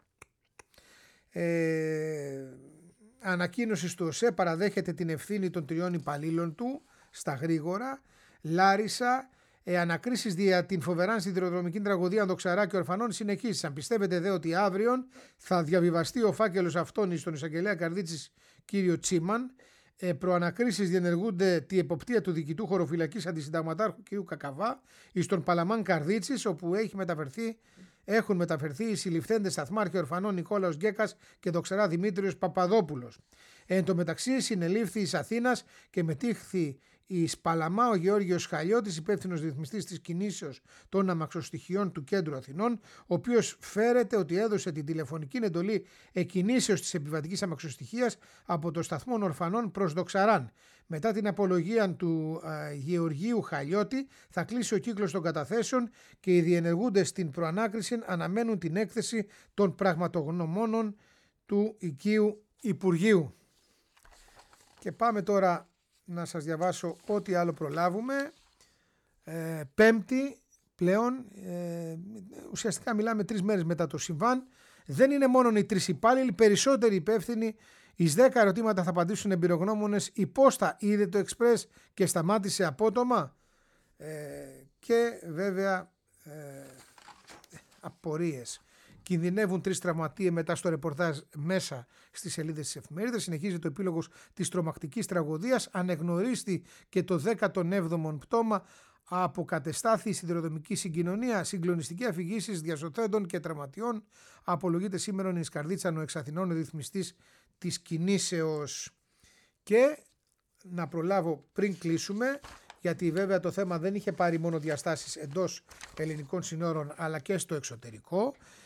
Ε, ανακοίνωση του ΟΣΕ παραδέχεται την ευθύνη των τριών υπαλλήλων του στα γρήγορα. Λάρισα, ε, ανακρίσεις δια την φοβεράν σιδηροδρομική τραγωδία Δοξαρά και Ορφανών συνεχίστησαν. Πιστεύετε δε ότι αύριο θα διαβιβαστεί ο φάκελος αυτών στον εισαγγελέα Καρδίτσης κύριο Τσίμαν. Ε, προανακρίσεις διενεργούνται τη εποπτεία του διοικητού χωροφυλακής αντισυνταγματάρχου κ. Κακαβά εις τον Παλαμάν Καρδίτσης, όπου έχει μεταφερθεί, έχουν μεταφερθεί οι συλληφθέντες σταθμάρχοι Ορφανών Νικόλαος Γκέκας και Δοξαρά Δημήτριος Παπαδόπουλος. Εν τω μεταξύ συνελήφθη εις Αθήνας και μετήχθη εις Παλαμά ο Γεώργιος Χαλιώτης, υπεύθυνος ρυθμιστής της κινήσεως των αμαξοστοιχειών του Κέντρου Αθηνών, ο οποίος φέρεται ότι έδωσε την τηλεφωνική εντολή εκκινήσεως της επιβατικής αμαξοστοιχείας από το σταθμό Ορφανών προς Δοξαράν. Μετά την απολογία του ε, Γεωργίου Χαλιώτη θα κλείσει ο κύκλος των καταθέσεων και οι διενεργούντες στην προανάκριση αναμένουν την έκθεση των πραγματογνωμόνων του οικείου Υπουργείου. Και πάμε τώρα να σας διαβάσω ό,τι άλλο προλάβουμε. Ε, πέμπτη πλέον, ε, ουσιαστικά μιλάμε τρεις μέρες μετά το συμβάν. Δεν είναι μόνο οι τρεις υπάλληλοι, περισσότεροι υπεύθυνοι. Εις δέκα ερωτήματα θα απαντήσουν εμπειρογνώμονες. Η Πόστα είδε το Εξπρές και σταμάτησε απότομα. Ε, και βέβαια ε, απορίες. Κινδυνεύουν τρεις τραυματίες μετά στο ρεπορτάζ μέσα στις σελίδες της εφημερίδας. Συνεχίζει το επίλογος της τρομακτικής τραγωδίας. Ανεγνωρίστη και το δέκατο έβδομο πτώμα. Αποκατεστάθη η σιδηροδρομική συγκοινωνία. Συγκλονιστική αφηγήσεις διασωθέντων και τραυματιών. Απολογείται σήμερα εις Καρδίτσαν ο εξ Αθηνών ρυθμιστής της κινήσεως. Και να προλάβω πριν κλείσουμε, γιατί βέβαια το θέμα δεν είχε πάρει μόνο διαστάσεις εντός ελληνικών συνόρων αλλά και στο εξωτερικό.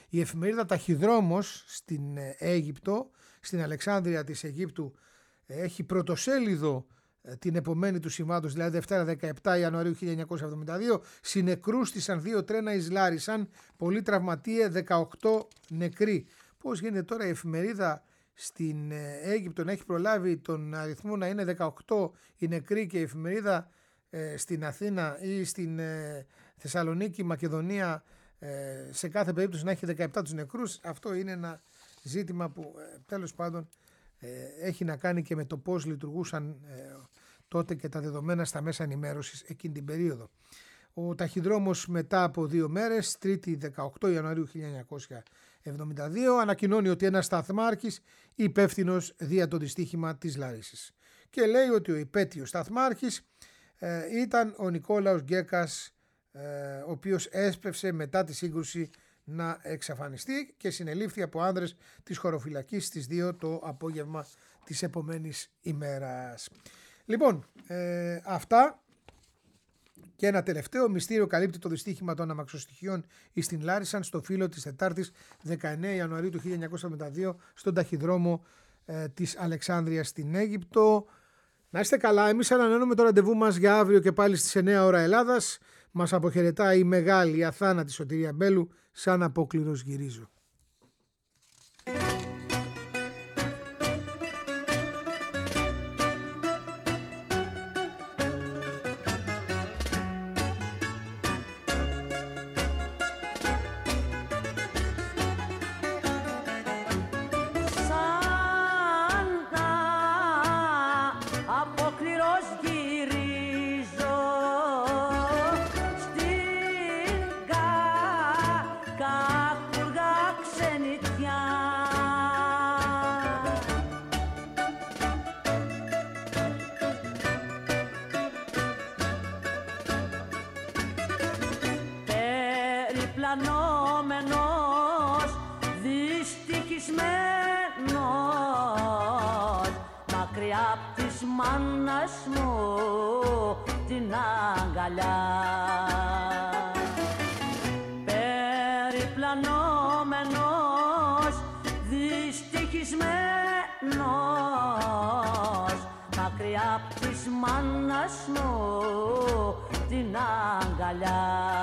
Η εφημερίδα Ταχυδρόμος στην Αίγυπτο, στην Αλεξάνδρεια της Αιγύπτου, έχει πρωτοσέλιδο την επομένη του συμβάντος, δηλαδή Δευτέρα δεκαεπτά Ιανουαρίου χίλια εννιακόσια εβδομήντα δύο, συνεκρούστησαν δύο τρένα εις Λάρισαν, πολλοί τραυματίε, δεκαοκτώ νεκροί. Πώς γίνεται τώρα η εφημερίδα στην Αίγυπτο να έχει προλάβει τον αριθμό να είναι δεκαοκτώ οι νεκροί και η εφημερίδα ε, στην Αθήνα ή στην ε, Θεσσαλονίκη, Μακεδονία ε, σε κάθε περίπτωση να έχει δεκαεπτά τους νεκρούς? Αυτό είναι ένα ζήτημα που ε, τέλος πάντων ε, έχει να κάνει και με το πώς λειτουργούσαν ε, τότε και τα δεδομένα στα μέσα ενημέρωσης εκείνη την περίοδο. Ο Ταχυδρόμος μετά από δύο μέρες, Τρίτη δεκαοκτώ Ιανουαρίου χίλια εννιακόσια εβδομήντα δύο, ανακοινώνει ότι ένας σταθμάρχης υπεύθυνος δια το δυστύχημα της Λαρίσης. Και λέει ότι ο υπέτειος σταθμάρχης ε, ήταν ο Νικόλαος Γκέκας, ε, ο οποίος έσπευσε μετά τη σύγκρουση να εξαφανιστεί και συνελήφθη από άνδρες της χωροφυλακής στις δύο το απόγευμα της επομένης ημέρας. Λοιπόν, ε, αυτά. Και ένα τελευταίο μυστήριο καλύπτει το δυστύχημα των αμαξοστοιχείων στην Λάρισαν στο φύλλο της Τετάρτης δεκαεννέα Ιανουαρίου του χίλια εννιακόσια εβδομήντα δύο στον ταχυδρόμο ε, της Αλεξάνδρειας στην Αίγυπτο. Να είστε καλά, εμείς ανανεώνουμε το ραντεβού μας για αύριο και πάλι στις εννέα ώρα Ελλάδας. Μας αποχαιρετάει η μεγάλη, η αθάνατη Σωτηρία Μπέλου, σαν απόκληρος γυρίζω. Πλανόμενος, δυστυχισμένος, μακριά απ' της μάνας μου την αγκαλιά. Περιπλανόμενος, δυστυχισμένος, μακριά απ' της μάνας μου την αγκαλιά.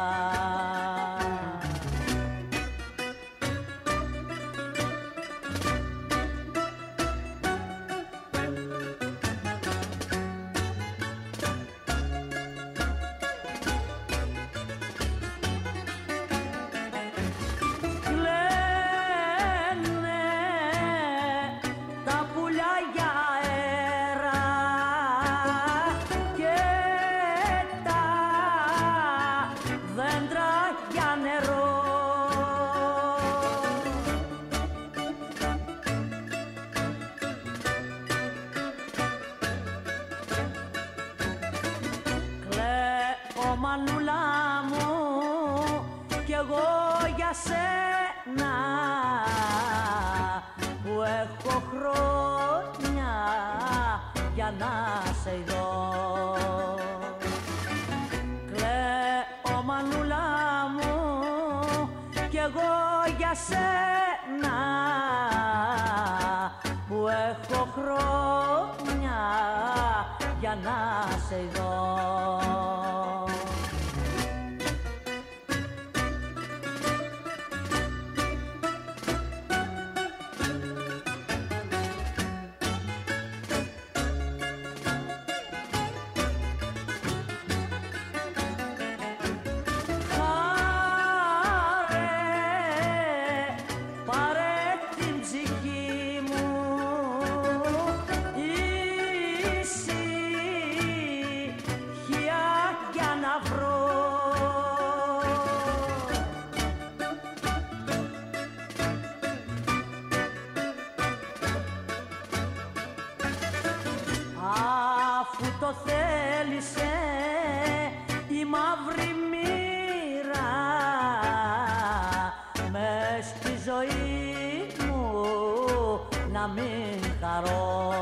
Μανούλα μου κι εγώ για σένα που έχω χρόνια για να σε δω. Κλαίω μανούλα μου κι εγώ για σένα που έχω χρόνια για να σε δω. Το θέλησε η μαύρη μοίρα μες στη ζωή μου να μην χαρώ.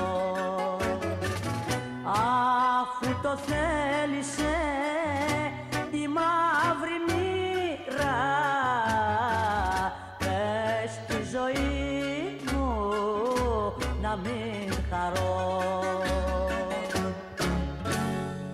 Αφού το θέλησε η μαύρη μοίρα χαρώ.